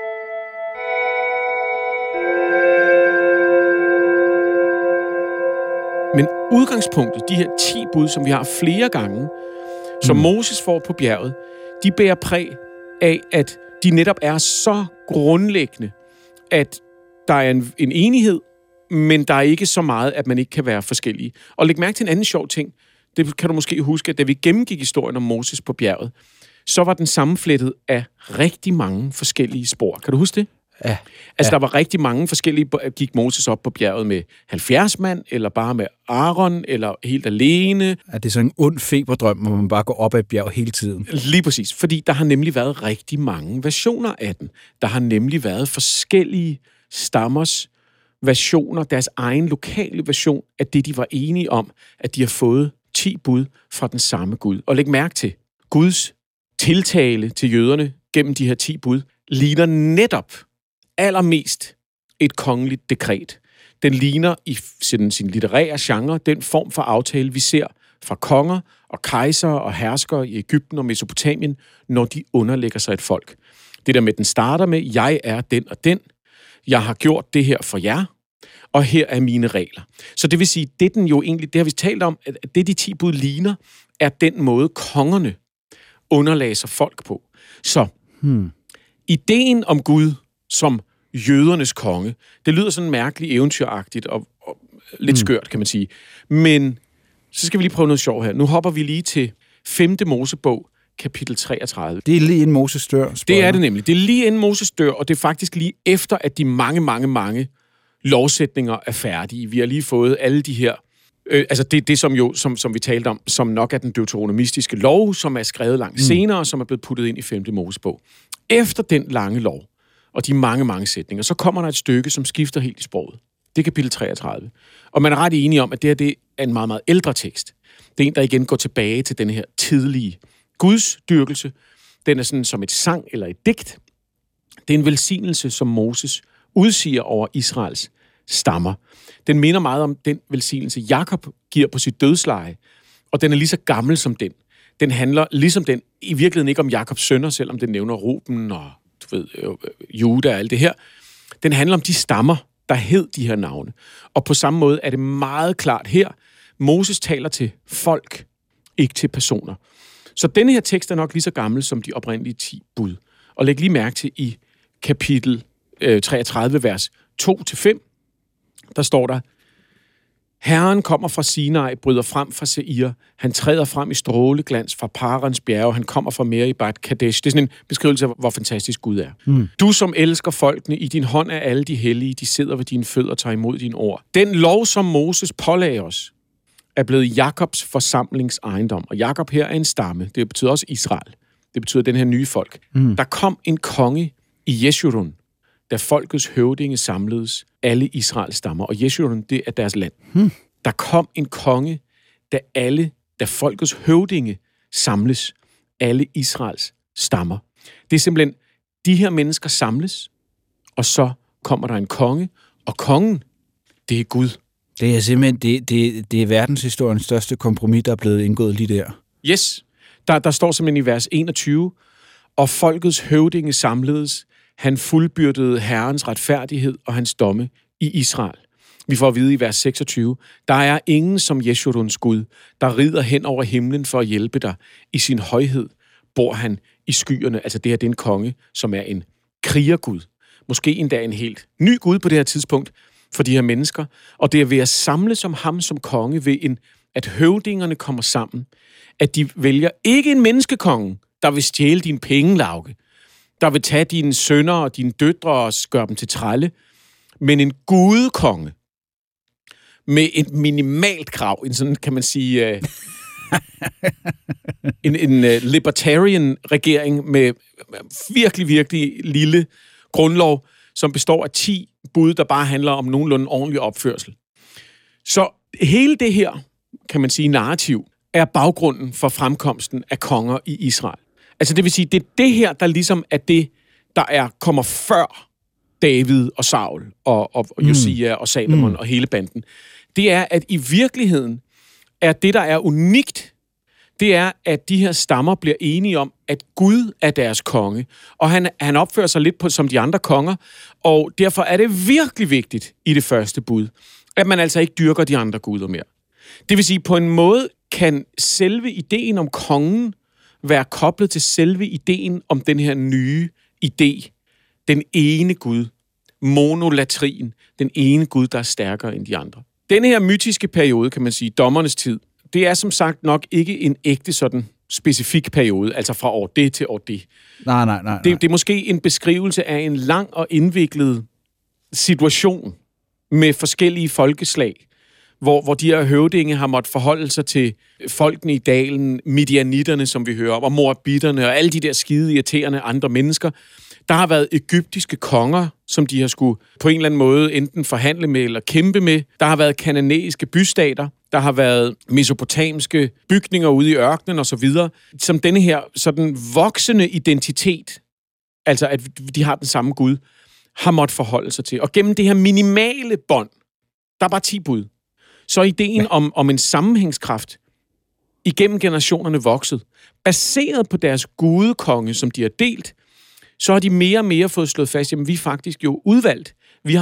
Men udgangspunktet, de her 10 bud, som vi har flere gange, som Moses får på bjerget, de bærer præg af, at de netop er så grundlæggende, at der er en enighed, men der er ikke så meget, at man ikke kan være forskellige. Og læg mærke til en anden sjov ting. Det kan du måske huske, at da vi gennemgik historien om Moses på bjerget, så var den sammenflettet af rigtig mange forskellige spor. Kan du huske det? Ja. Altså, der var rigtig mange forskellige... Gik Moses op på bjerget med 70 mand, eller bare med Aaron, eller helt alene. Er det sådan en ond feberdrøm, hvor man bare går op ad et bjerg hele tiden? Lige præcis, fordi der har nemlig været rigtig mange versioner af den. Der har nemlig været forskellige stammers versioner, deres egen lokale version af det, de var enige om, at de har fået 10 bud fra den samme Gud. Og læg mærke til, Guds tiltale til jøderne gennem de her 10 bud ligner netop allermest et kongeligt dekret. Den ligner i sin litterære genre den form for aftale, vi ser fra konger og kejsere og herskere i Egypten og Mesopotamien, når de underlægger sig et folk. Det der med, den starter med, jeg er den og den, jeg har gjort det her for jer, og her er mine regler. Så det vil sige, det den jo egentlig, det har vi talt om, at det de 10 bud ligner, er den måde kongerne underlagde sig folk på. Så ideen om Gud som jødernes konge, det lyder sådan mærkeligt eventyragtigt og lidt skørt, kan man sige. Men så skal vi lige prøve noget sjovt her. Nu hopper vi lige til 5. Mosebog, kapitel 33. Det er lige inden Moses dør. Det er det nemlig. Det er lige inden Moses dør, og det er faktisk lige efter, at de mange lovsætninger er færdige. Vi har lige fået alle de her... altså det som vi talte om, som nok er den deuteronomistiske lov, som er skrevet langt senere, som er blevet puttet ind i 5. Mosebog. Efter den lange lov, og de mange sætninger, så kommer der et stykke, som skifter helt i sproget. Det er kapitel 33. Og man er ret enige om, at det er en meget ældre tekst. Det er en, der igen går tilbage til den her tidlige gudsdyrkelse. Den er sådan som et sang eller et digt. Det er en velsignelse, som Moses udsiger over Israels stammer. Den minder meget om den velsignelse, Jakob giver på sit dødsleje, og den er lige så gammel som den. Den handler ligesom den i virkeligheden ikke om Jakobs sønner, selvom den nævner Ruben og Juda og alt det her. Den handler om de stammer, der hed de her navne. Og på samme måde er det meget klart her, Moses taler til folk, ikke til personer. Så denne her tekst er nok lige så gammel som de oprindelige 10 bud. Og læg lige mærke til i kapitel 33, vers 2-5, der står der, Herren kommer fra Sinai, bryder frem fra Seir. Han træder frem i stråleglans fra Parans bjerge. Han kommer fra Meribat Kadesh. Det er sådan en beskrivelse af, hvor fantastisk Gud er. Du, som elsker folkene, i din hånd er alle de hellige. De sidder ved dine fødder og tager imod dine ord. Den lov, som Moses pålagde os, er blevet Jakobs forsamlingsejendom. Og Jakob her er en stamme. Det betyder også Israel. Det betyder den her nye folk. Der kom en konge i Jeshurun, da folkets høvdinge samledes, alle Israels stammer. Og Jeshurun, det er deres land. Der kom en konge, da folkets høvdinge samles, alle Israels stammer. Det er simpelthen, de her mennesker samles, og så kommer der en konge, og kongen, det er Gud. Det er simpelthen, det er verdenshistoriens største kompromis, der er blevet indgået lige der. Yes. Der står simpelthen i vers 21, og folkets høvdinge samledes, han fuldbyrdede Herrens retfærdighed og hans domme i Israel. Vi får at vide i vers 26, der er ingen som Jeshuruns Gud, der rider hen over himlen for at hjælpe dig. I sin højhed bor han i skyerne. Altså det her, det er en konge, som er en krigergud. Måske endda en helt ny Gud på det her tidspunkt for de her mennesker. Og det er ved at samle som ham som konge, ved at høvdingerne kommer sammen, at de vælger ikke en menneskekonge, der vil stjæle dine penge, Lauke, der vil tage dine sønner og dine døtre og gøre dem til trælle, men en gudekonge med et minimalt krav, en sådan, kan man sige, en libertarian regering med virkelig, virkelig lille grundlov, som består af 10 bud, der bare handler om nogenlunde ordentlig opførsel. Så hele det her, kan man sige, narrativ, er baggrunden for fremkomsten af konger i Israel. Altså det vil sige, det er det her, der ligesom er det, der kommer før David og Saul og Josia og Salomon og hele banden. Det er, at i virkeligheden er det, der er unikt, det er, at de her stammer bliver enige om, at Gud er deres konge, og han opfører sig lidt som de andre konger, og derfor er det virkelig vigtigt i det første bud, at man altså ikke dyrker de andre guder mere. Det vil sige, på en måde kan selve ideen om kongen være koblet til selve ideen om den her nye idé, den ene Gud, monolatrien, den ene Gud, der er stærkere end de andre. Denne her mytiske periode, kan man sige, dommernes tid, det er som sagt nok ikke en ægte sådan specifik periode, altså fra år det til år det. Nej. Det er måske en beskrivelse af en lang og indviklet situation med forskellige folkeslag, hvor de her høvdinge har måttet forholde sig til folkene i dalen, midianitterne, som vi hører om, og moabitterne og alle de der skide irriterende andre mennesker. Der har været egyptiske konger, som de har skulle på en eller anden måde enten forhandle med eller kæmpe med. Der har været kananæiske bystater. Der har været mesopotamiske bygninger ude i ørkenen og så videre. Som denne her sådan voksende identitet, altså at de har den samme Gud, har måttet forholde sig til. Og gennem det her minimale bånd, der er bare 10 bud, så er ideen om en sammenhængskraft igennem generationerne vokset. Baseret på deres gudekonge, som de har delt, så har de mere og mere fået slået fast, jamen vi er faktisk jo udvalgt.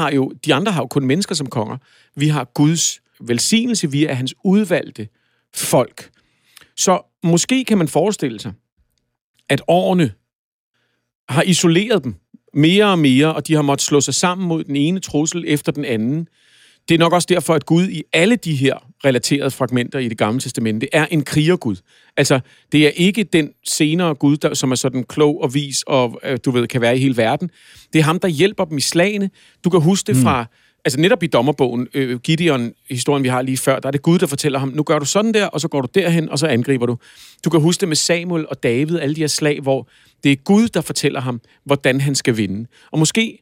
De andre har jo kun mennesker som konger. Vi har Guds velsignelse, vi er hans udvalgte folk. Så måske kan man forestille sig, at årene har isoleret dem mere og mere, og de har måttet slå sig sammen mod den ene trussel efter den anden. Det er nok også derfor, at Gud i alle de her relaterede fragmenter i Det Gamle Testamente er en krigergud. Altså, det er ikke den senere Gud, som er sådan klog og vis og, kan være i hele verden. Det er ham, der hjælper dem i slagene. Du kan huske det fra, altså netop i dommerbogen, Gideon, historien vi har lige før, der er det Gud, der fortæller ham, nu gør du sådan der, og så går du derhen, og så angriber du. Du kan huske det med Samuel og David, alle de her slag, hvor det er Gud, der fortæller ham, hvordan han skal vinde. Og måske,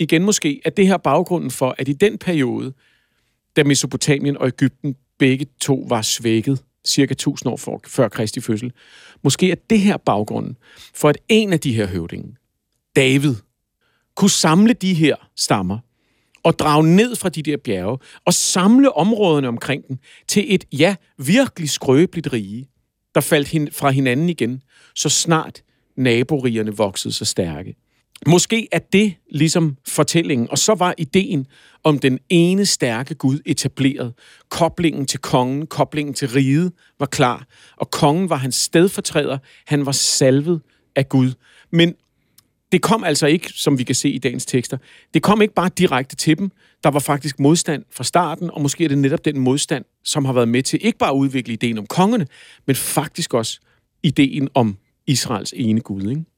er det her baggrunden for, at i den periode, da Mesopotamien og Egypten begge to var svækket, cirka 1000 år før Kristi fødsel. Måske er det her baggrunden for, at en af de her høvdinge, David, kunne samle de her stammer og drage ned fra de der bjerge og samle områderne omkring den til et, virkelig skrøbeligt rige, der faldt fra hinanden igen, så snart naborigerne voksede så stærke. Måske er det ligesom fortællingen, og så var ideen om den ene stærke Gud etableret. Koblingen til kongen, koblingen til riget var klar, og kongen var hans stedfortræder. Han var salvet af Gud. Men det kom altså ikke, som vi kan se i dagens tekster, det kom ikke bare direkte til dem. Der var faktisk modstand fra starten, og måske er det netop den modstand, som har været med til ikke bare at udvikle ideen om kongerne, men faktisk også ideen om Israels ene Gud, ikke?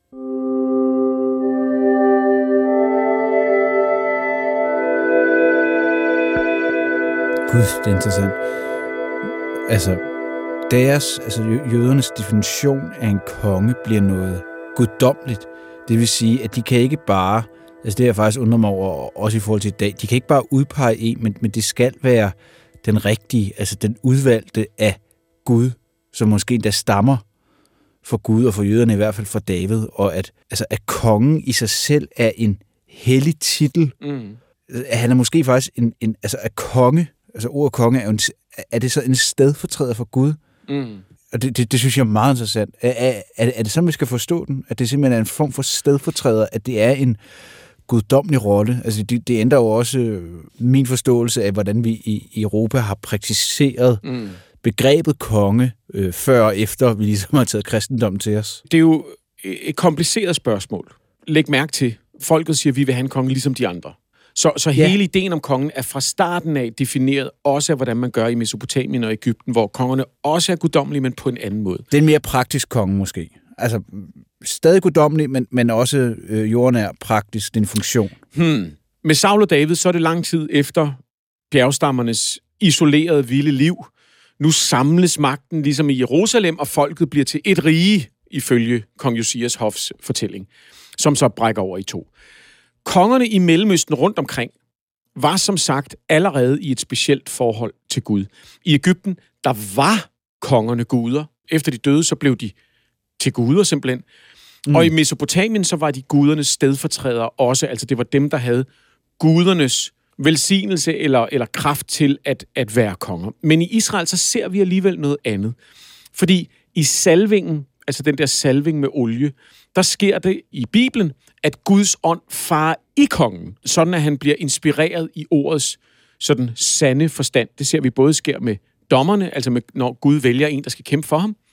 Gud, det er interessant. Jødernes definition af en konge bliver noget guddommeligt. Det vil sige, at de kan ikke bare, det er jeg faktisk undrer mig over, også i forhold til i dag, de kan ikke bare udpege en, men det skal være den rigtige, altså den udvalgte af Gud, som måske endda stammer for Gud og for jøderne, i hvert fald for David, og at kongen i sig selv er en hellig titel. Han er måske faktisk at konge, altså ordet konge, er det så en stedfortræder for Gud? Og det synes jeg er meget interessant. Er det sådan, vi skal forstå den? At det simpelthen er en form for stedfortræder, at det er en guddommelig rolle. Altså det ændrer jo også min forståelse af, hvordan vi i Europa har praktiseret begrebet konge, før og efter vi ligesom har taget kristendommen til os. Det er jo et kompliceret spørgsmål. Læg mærke til, folket siger, at vi vil have en konge ligesom de andre. Så hele ideen om kongen er fra starten af defineret også af, hvordan man gør i Mesopotamien og Egypten, hvor kongerne også er guddommelige, men på en anden måde. Det er en mere praktisk konge måske. Altså stadig guddommelig, men også jordnær praktisk, det er en funktion. Med Saul og David, så er det lang tid efter bjergstammernes isolerede vilde liv. Nu samles magten ligesom i Jerusalem, og folket bliver til et rige, ifølge kong Josias hofs fortælling, som så brækker over i to. Kongerne i Mellemøsten rundt omkring var som sagt allerede i et specielt forhold til Gud. I Egypten, der var kongerne guder. Efter de døde, så blev de til guder simpelthen. Og i Mesopotamien, så var de gudernes stedfortrædere også. Altså det var dem, der havde gudernes velsignelse eller kraft til at være konger. Men i Israel, så ser vi alligevel noget andet. Fordi i salvingen, altså den der salving med olie, der sker det i Bibelen, at Guds ånd farer i kongen, sådan at han bliver inspireret i ordets sådan sande forstand. Det ser vi både sker med dommerne, altså når Gud vælger en, der skal kæmpe for ham,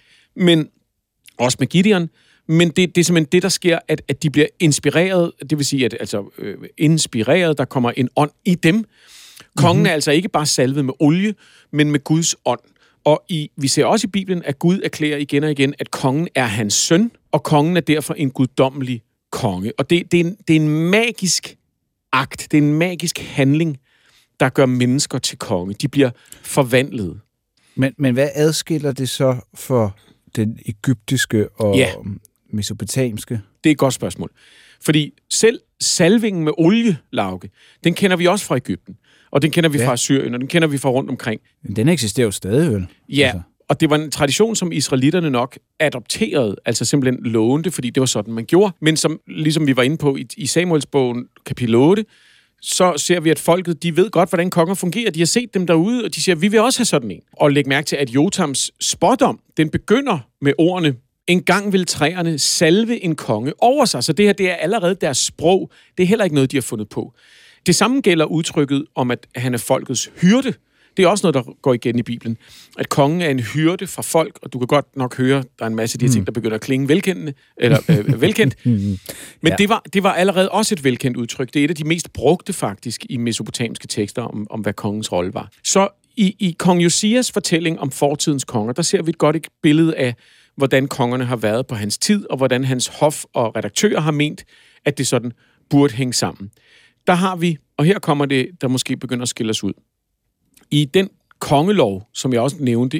men også med Gideon. Men det er simpelthen det, der sker, at de bliver inspireret, det vil sige, at inspireret, der kommer en ånd i dem. Kongen er altså ikke bare salvet med olie, men med Guds ånd. Og vi ser også i Bibelen, at Gud erklærer igen og igen, at kongen er hans søn, og kongen er derfor en guddommelig konge. Og det er en magisk akt, det er en magisk handling, der gør mennesker til konge. De bliver forvandlet. Men hvad adskiller det så for den egyptiske og mesopotamiske? Det er et godt spørgsmål. Fordi selv salvingen med olie, Lauke, den kender vi også fra Egypten. Og den kender vi fra Syrien, og den kender vi fra rundt omkring. Men den eksisterer jo stadig, vel? Ja, altså. Og det var en tradition, som israelitterne nok adopterede, altså simpelthen lånte, fordi det var sådan, man gjorde. Men som ligesom vi var inde på i Samuelsbogen kapitel 8, så ser vi, at folket, de ved godt, hvordan konger fungerer. De har set dem derude, og de siger, vi vil også have sådan en. Og læg mærke til, at Jotams spådom, den begynder med ordene, en gang vil træerne salve en konge over sig. Så det her, det er allerede deres sprog. Det er heller ikke noget, de har fundet på. Det samme gælder udtrykket om, at han er folkets hyrde. Det er også noget, der går igen i Bibelen. At kongen er en hyrde for folk, og du kan godt nok høre, der er en masse af de her ting, der begynder at klinge velkendt. Men det var allerede også et velkendt udtryk. Det er et af de mest brugte faktisk i mesopotamiske tekster om hvad kongens rolle var. Så i kong Josias fortælling om fortidens konger, der ser vi et godt billede af, hvordan kongerne har været på hans tid, og hvordan hans hof og redaktører har ment, at det sådan burde hænge sammen. Der har vi, og her kommer det, der måske begynder at skille os ud. I den kongelov, som jeg også nævnte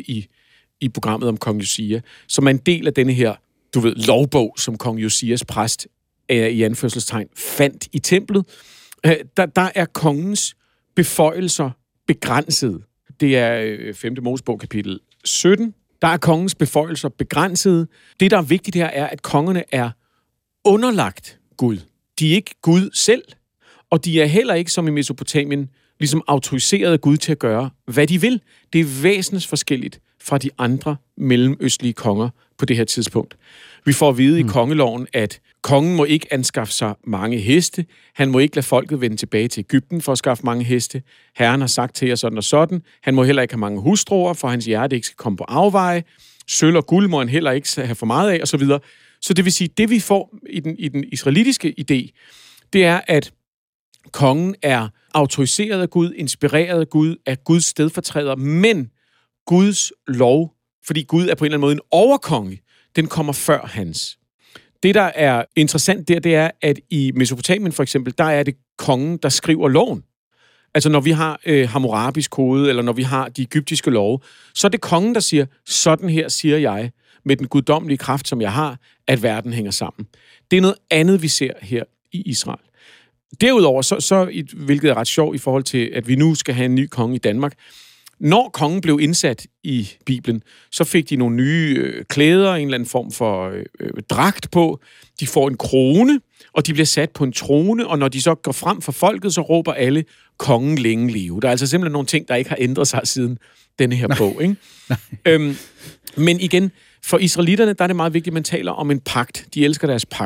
i programmet om kong Josia, som er en del af denne her, lovbog, som kong Josias præst i anførselstegn fandt i templet, der er kongens beføjelser begrænset. Det er 5. Mosebog kapitel 17. Der er kongens beføjelser begrænset. Det, der er vigtigt her, er, at kongerne er underlagt Gud. De er ikke Gud selv, og de er heller ikke, som i Mesopotamien, ligesom autoriseret af Gud til at gøre, hvad de vil. Det er væsensforskelligt fra de andre mellemøstlige konger på det her tidspunkt. Vi får at vide i kongeloven, at kongen må ikke anskaffe sig mange heste. Han må ikke lade folket vende tilbage til Egypten for at skaffe mange heste. Herren har sagt til jer sådan og sådan. Han må heller ikke have mange hustruer, for hans hjerte ikke skal komme på afveje. Sølv og guld må han heller ikke have for meget af, osv. Så det vil sige, det vi får i den israelitiske idé, det er, at kongen er autoriseret af Gud, inspireret af Gud, af Guds stedfortræder, men Guds lov, fordi Gud er på en eller anden måde en overkonge, den kommer før hans. Det, der er interessant der, det er, at i Mesopotamien for eksempel, der er det kongen, der skriver loven. Altså når vi har Hammurabis kode, eller når vi har de egyptiske love, så er det kongen, der siger, sådan her siger jeg, med den guddommelige kraft, som jeg har, at verden hænger sammen. Det er noget andet, vi ser her i Israel. Derudover, hvilket er ret sjovt i forhold til, at vi nu skal have en ny konge i Danmark. Når kongen blev indsat i Bibelen, så fik de nogle nye klæder, en eller anden form for dragt på. De får en krone, og de bliver sat på en trone, og når de så går frem for folket, så råber alle, kongen længe leve. Der er altså simpelthen nogle ting, der ikke har ændret sig siden denne her bog. Ikke? Men igen, for israelitterne, der er det meget vigtigt, at man taler om en pagt. De elsker deres pagter.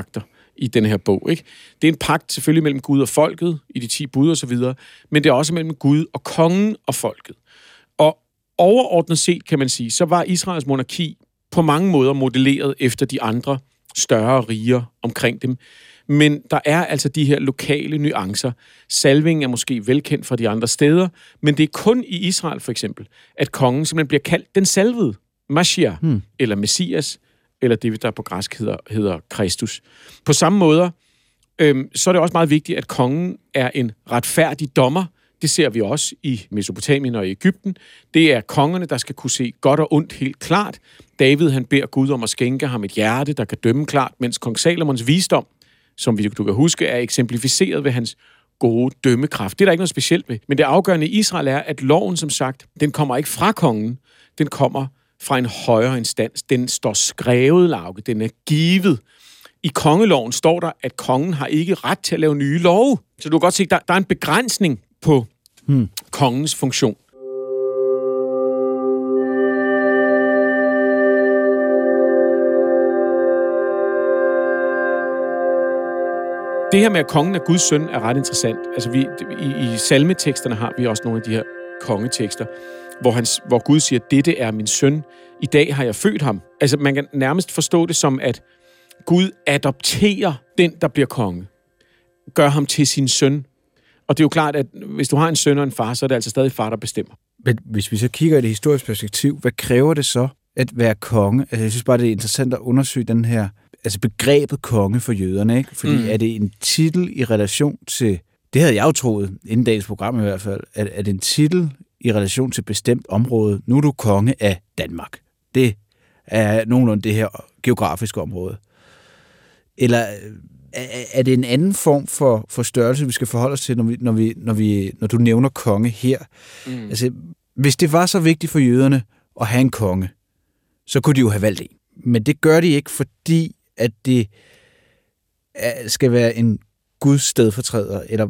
i den her bog. Ikke? Det er en pagt selvfølgelig mellem Gud og folket i de 10 bud og så videre, men det er også mellem Gud og kongen og folket. Og overordnet set, kan man sige, så var Israels monarki på mange måder modelleret efter de andre større riger omkring dem. Men der er altså de her lokale nuancer. Salvingen er måske velkendt fra de andre steder, men det er kun i Israel for eksempel, at kongen simpelthen bliver kaldt den salvede, Mashiach, eller Messias, eller det, der på græsk hedder Kristus. På samme måde, så er det også meget vigtigt, at kongen er en retfærdig dommer. Det ser vi også i Mesopotamien og i Egypten. Det er kongerne, der skal kunne se godt og ondt helt klart. David, han beder Gud om at skænke ham et hjerte, der kan dømme klart, mens kong Salomons visdom, som du kan huske, er eksemplificeret ved hans gode dømmekraft. Det er der ikke noget specielt ved. Men det afgørende i Israel er, at loven, som sagt, den kommer ikke fra kongen, den kommer fra en højere instans. Den står skrevet, Lauke. Den er givet. I kongeloven står der, at kongen har ikke ret til at lave nye love. Så du kan godt se, der er en begrænsning på kongens funktion. Det her med, at kongen er Guds søn, er ret interessant. Altså, i salmeteksterne har vi også nogle af de her kongetekster, hvor Gud siger, dette er min søn, i dag har jeg født ham. Altså, man kan nærmest forstå det som, at Gud adopterer den, der bliver konge. Gør ham til sin søn. Og det er jo klart, at hvis du har en søn og en far, så er det altså stadig far, der bestemmer. Men hvis vi så kigger i det historiske perspektiv, hvad kræver det så at være konge? Altså, jeg synes bare, det er interessant at undersøge den her, altså begrebet konge for jøderne, ikke? Fordi er det en titel i relation til, det havde jeg jo troet, inden dagens program i hvert fald, er det en titel i relation til et bestemt område? Nu er du konge af Danmark. Det er nogenlunde det her geografiske område. Eller er det en anden form for størrelse, vi skal forholde os til, når du nævner konge her? Altså, hvis det var så vigtigt for jøderne at have en konge, så kunne de jo have valgt en. Men det gør de ikke, fordi at det skal være en Guds stedfortræder. Eller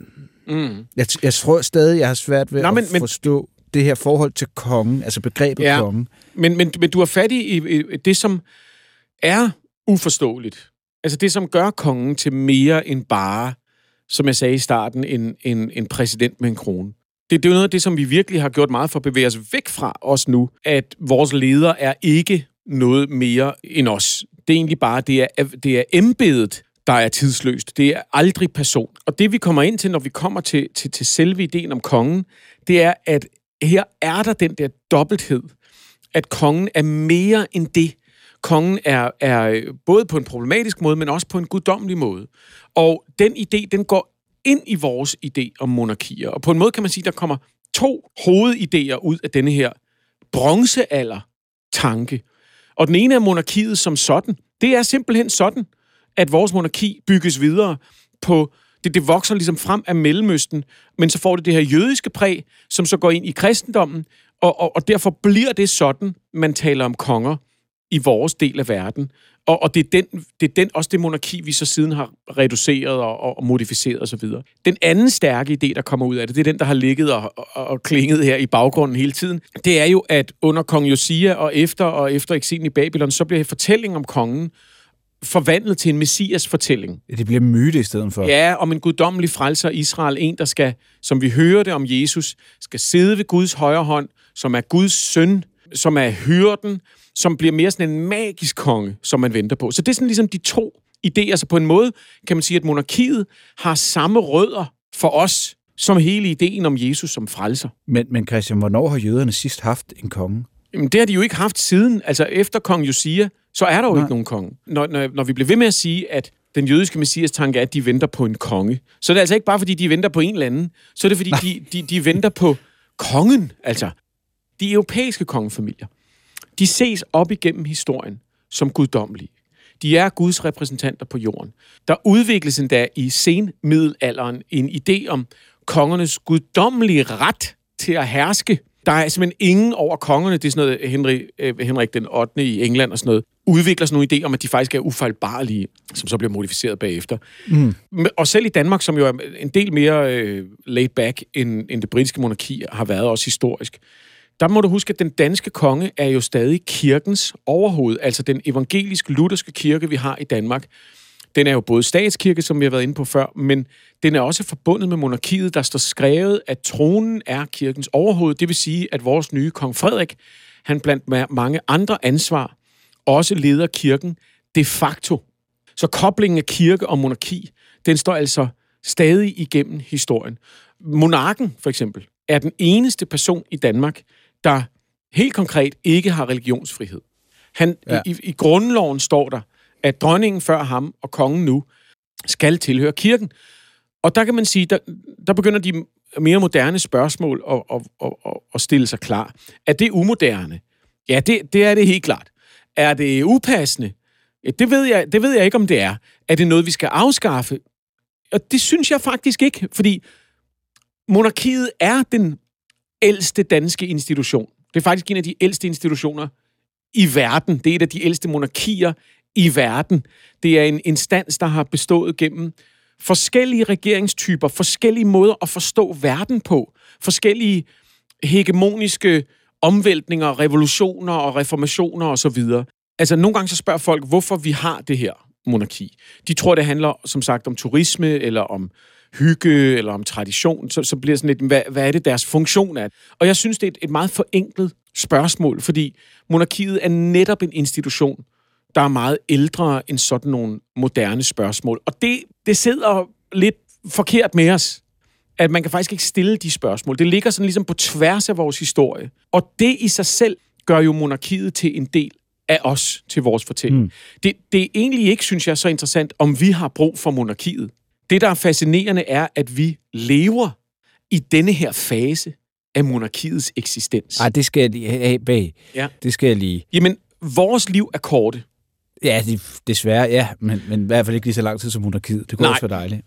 jeg tror stadig, jeg har svært ved at forstå det her forhold til kongen, altså begrebet kongen. Men du har fat i det, som er uforståeligt. Altså det, som gør kongen til mere end bare, som jeg sagde i starten, en præsident med en krone. Det er jo noget af det, som vi virkelig har gjort meget for at bevæge os væk fra os nu, at vores leder er ikke noget mere end os. Det er egentlig bare, det er embedet, der er tidsløst. Det er aldrig person. Og det, vi kommer ind til, når vi kommer til selve ideen om kongen, det er, at her er der den der dobbelthed, at kongen er mere end det. Kongen er både på en problematisk måde, men også på en guddommelig måde. Og den idé, den går ind i vores idé om monarkier. Og på en måde kan man sige, der kommer 2 hovedidéer ud af denne her bronzealder-tanke. Og den ene er monarkiet som sådan. Det er simpelthen sådan, at vores monarki bygges videre på det vokser ligesom frem af Mellemøsten, men så får det her jødiske præg, som så går ind i kristendommen, og derfor bliver det sådan, man taler om konger i vores del af verden. Og det er også det monarki, vi så siden har reduceret og modificeret osv. Den anden stærke idé, der kommer ud af det, det er den, der har ligget og klinget her i baggrunden hele tiden. Det er jo, at under kong Josia og efter eksilen i Babylon, så bliver fortællingen om kongen forvandlet til en messias-fortælling. Det bliver myte i stedet for. Ja, om en guddommelig frelser Israel. En, der skal, som vi hører det om Jesus, skal sidde ved Guds højre hånd, som er Guds søn, som er hyrden, som bliver mere sådan en magisk konge, som man venter på. Så det er sådan ligesom de 2 idéer. Så på en måde kan man sige, at monarkiet har samme rødder for os, som hele ideen om Jesus som frelser. Men Christian, hvornår har jøderne sidst haft en konge? Jamen, det har de jo ikke haft siden. Altså, efter kong Josia, så er der jo ikke nogen konge. Når vi bliver ved med at sige, at den jødiske messias-tanke er, at de venter på en konge, så er det altså ikke bare, fordi de venter på en eller anden. Så er det, fordi de venter på kongen. Altså, de europæiske kongefamilier, de ses op igennem historien som guddommelige. De er Guds repræsentanter på jorden. Der udvikles endda i senmiddelalderen en idé om kongernes guddommelige ret til at herske. Der er simpelthen ingen over kongerne. Det er sådan noget, Henrik den 8. i England og sådan noget, udvikler sådan nogle idéer om, at de faktisk er ufejlbarlige, som så bliver modificeret bagefter. Og selv i Danmark, som jo er en del mere laid back, end det britiske monarki har været også historisk, der må du huske, at den danske konge er jo stadig kirkens overhoved, altså den evangelisk-lutherske kirke, vi har i Danmark. Den er jo både statskirke, som vi har været inde på før, men den er også forbundet med monarkiet. Der står skrevet, at tronen er kirkens overhoved. Det vil sige, at vores nye kong Frederik, han blandt mange andre ansvar, også leder kirken de facto. Så koblingen af kirke og monarki, den står altså stadig igennem historien. Monarken, for eksempel, er den eneste person i Danmark, der helt konkret ikke har religionsfrihed. I grundloven står der, at dronningen før ham og kongen nu skal tilhøre kirken. Og der kan man sige, der begynder de mere moderne spørgsmål at stille sig klar. Er det umoderne? Ja, det er det helt klart. Er det upassende? Ja, det ved jeg ikke, om det er. Er det noget, vi skal afskaffe? Og det synes jeg faktisk ikke, fordi monarkiet er den ældste danske institution. Det er faktisk en af de ældste institutioner i verden. Det er et af de ældste monarkier i verden. Det er en instans, der har bestået gennem forskellige regeringstyper, forskellige måder at forstå verden på, forskellige hegemoniske omvæltninger, revolutioner og reformationer osv. Altså, nogle gange så spørger folk, hvorfor vi har det her monarki. De tror, det handler, som sagt, om turisme, eller om hygge, eller om tradition. Så bliver sådan lidt, hvad er det, deres funktion er? Og jeg synes, det er et meget forenklet spørgsmål, fordi monarkiet er netop en institution, der er meget ældre end sådan nogle moderne spørgsmål. Og det sidder lidt forkert med os, at man kan faktisk ikke stille de spørgsmål. Det ligger sådan ligesom på tværs af vores historie. Og det i sig selv gør jo monarkiet til en del af os, til vores fortælling. Det er egentlig ikke, synes jeg, så interessant, om vi har brug for monarkiet. Det, der er fascinerende, er, at vi lever i denne her fase af monarkiets eksistens. Ej, det skal jeg lige have bag. Ja. Det skal jeg lige. Jamen, vores liv er korte. Ja, desværre, ja, men i hvert fald ikke lige så lang tid som monarkiet. Det kunne også være dejligt.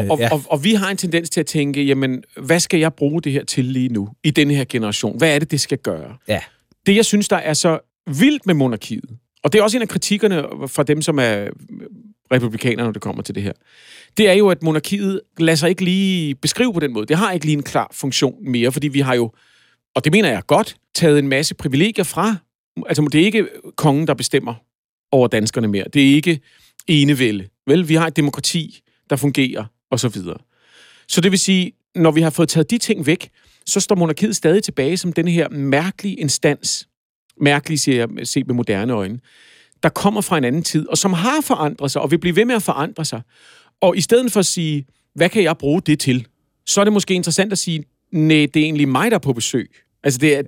Og vi har en tendens til at tænke, jamen, hvad skal jeg bruge det her til lige nu, i denne her generation? Hvad er det skal gøre? Ja. Det, jeg synes, der er så vildt med monarkiet, og det er også en af kritikkerne fra dem, som er republikanere, når det kommer til det her, det er jo, at monarkiet lader sig ikke lige beskrive på den måde. Det har ikke lige en klar funktion mere, fordi vi har jo, og det mener jeg godt, taget en masse privilegier fra. Altså, det er ikke kongen, der bestemmer over danskerne mere. Det er ikke enevælde. Vel, vi har et demokrati, der fungerer, og så videre. Så det vil sige, når vi har fået taget de ting væk, så står monarkiet stadig tilbage som denne her mærkelige instans, mærkelige, siger jeg, set med moderne øjne, der kommer fra en anden tid, og som har forandret sig, og vil blive ved med at forandre sig. Og i stedet for at sige, hvad kan jeg bruge det til, så er det måske interessant at sige, nej, det er egentlig mig, der er på besøg. Altså, det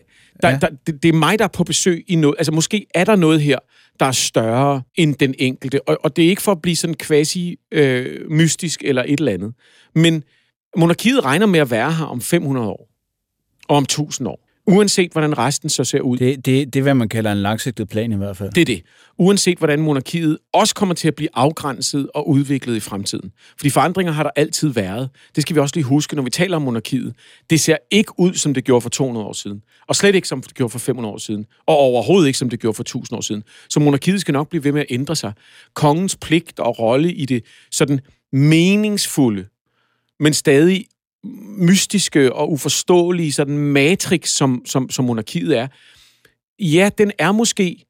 er mig, der er på besøg i noget. Altså, måske er der noget her, der er større end den enkelte. Og det er ikke for at blive sådan quasi-mystisk eller et eller andet. Men monarkiet regner med at være her om 500 år. Og om 1000 år. Uanset hvordan resten så ser ud. Det er, hvad man kalder en langsigtet plan i hvert fald. Det er det. Uanset hvordan monarkiet også kommer til at blive afgrænset og udviklet i fremtiden. Fordi forandringer har der altid været. Det skal vi også lige huske, når vi taler om monarkiet. Det ser ikke ud, som det gjorde for 200 år siden. Og slet ikke, som det gjorde for 500 år siden. Og overhovedet ikke, som det gjorde for 1000 år siden. Så monarkiet skal nok blive ved med at ændre sig. Kongens pligt og rolle i det sådan meningsfulde, men stadig mystiske og uforståelige sådan matrix, som monarkiet er, ja, den er måske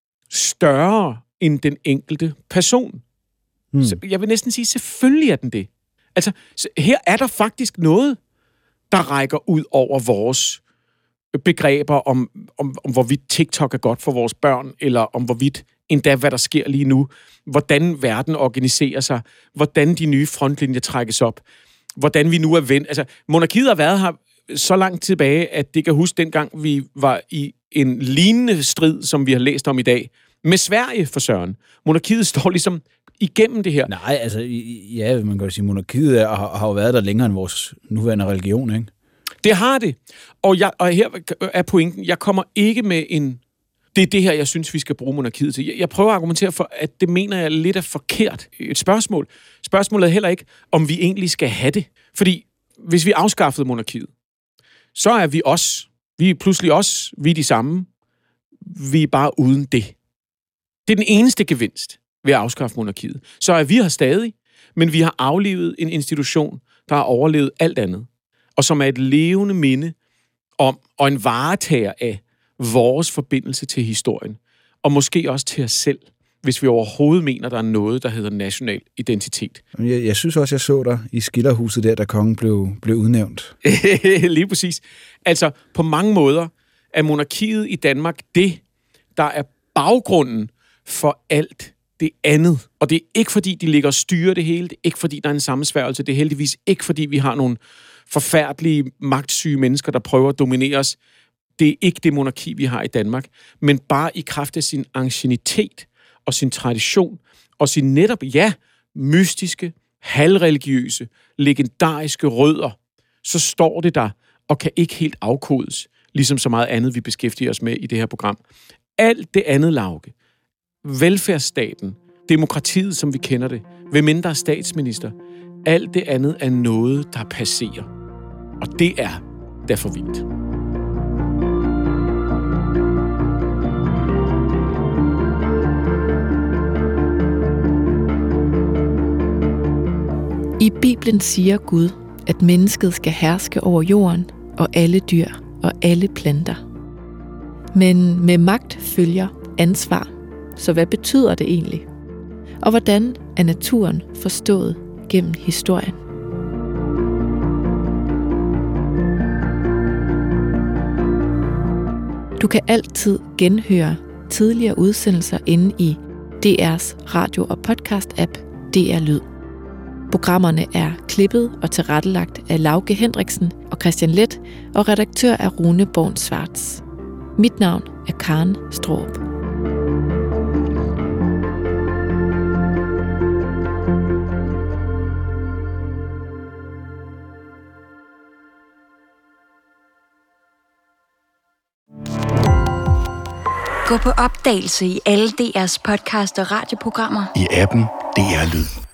større end den enkelte person. Så jeg vil næsten sige, selvfølgelig er den det. Altså, her er der faktisk noget, der rækker ud over vores begreber om hvorvidt TikTok er godt for vores børn, eller om hvorvidt endda, hvad der sker lige nu, hvordan verden organiserer sig, hvordan de nye frontlinjer trækkes op, hvordan vi nu er vendt. Altså, monarkiet har været her så langt tilbage, at det kan huske dengang, vi var i en lignende strid, som vi har læst om i dag, med Sverige for søren. Monarkiet står ligesom igennem det her. Nej, altså, ja, man kan jo sige, monarkiet har jo været der længere end vores nuværende religion, ikke? Det har det. Og her er pointen, jeg kommer ikke med en... Det er det her, jeg synes, vi skal bruge monarkiet til. Jeg prøver at argumentere for, at det mener jeg lidt er forkert. Et spørgsmål. Spørgsmålet er heller ikke, om vi egentlig skal have det. Fordi hvis vi afskaffede monarkiet, så er vi os. Vi er pludselig os. Vi er de samme. Vi er bare uden det. Det er den eneste gevinst ved at afskaffe monarkiet. Så er vi her stadig, men vi har aflevet en institution, der har overlevet alt andet. Og som er et levende minde om, og en varetager af vores forbindelse til historien, og måske også til os selv. hvis vi overhovedet mener, der er noget, der hedder national identitet. Jeg synes også, jeg så dig i Skilderhuset der, da kongen blev udnævnt. Lige præcis. Altså, på mange måder er monarkiet i Danmark det, der er baggrunden for alt det andet. Og det er ikke, fordi de ligger og styrer det hele. Det er ikke, fordi der er en sammensværgelse. Det er heldigvis ikke, fordi vi har nogle forfærdelige, magtsyge mennesker, der prøver at dominere os. Det er ikke det monarki, vi har i Danmark. Men bare i kraft af sin anciennitet og sin tradition og sin netop, mystiske, halvreligiøse, legendariske rødder, så står det der og kan ikke helt afkodes, ligesom så meget andet, vi beskæftiger os med i det her program. Alt det andet, Lauke, velfærdsstaten, demokratiet, som vi kender det, hvem mindre statsminister, alt det andet er noget, der passerer. Og det er derfor vildt. I Bibelen siger Gud, at mennesket skal herske over jorden og alle dyr og alle planter. Men med magt følger ansvar. Så hvad betyder det egentlig? Og hvordan er naturen forstået gennem historien? Du kan altid genhøre tidligere udsendelser inde i DR's radio- og podcast-app DR Lyd. Programmerne er klippet og tilrettelagt af Lauke Hendriksen og Christian Leth, og redaktør er Rune Born Svarts. Mit navn er Karen Straarup. Gå på opdagelse i alle DR's podcast og radioprogrammer. I appen DR Lyd.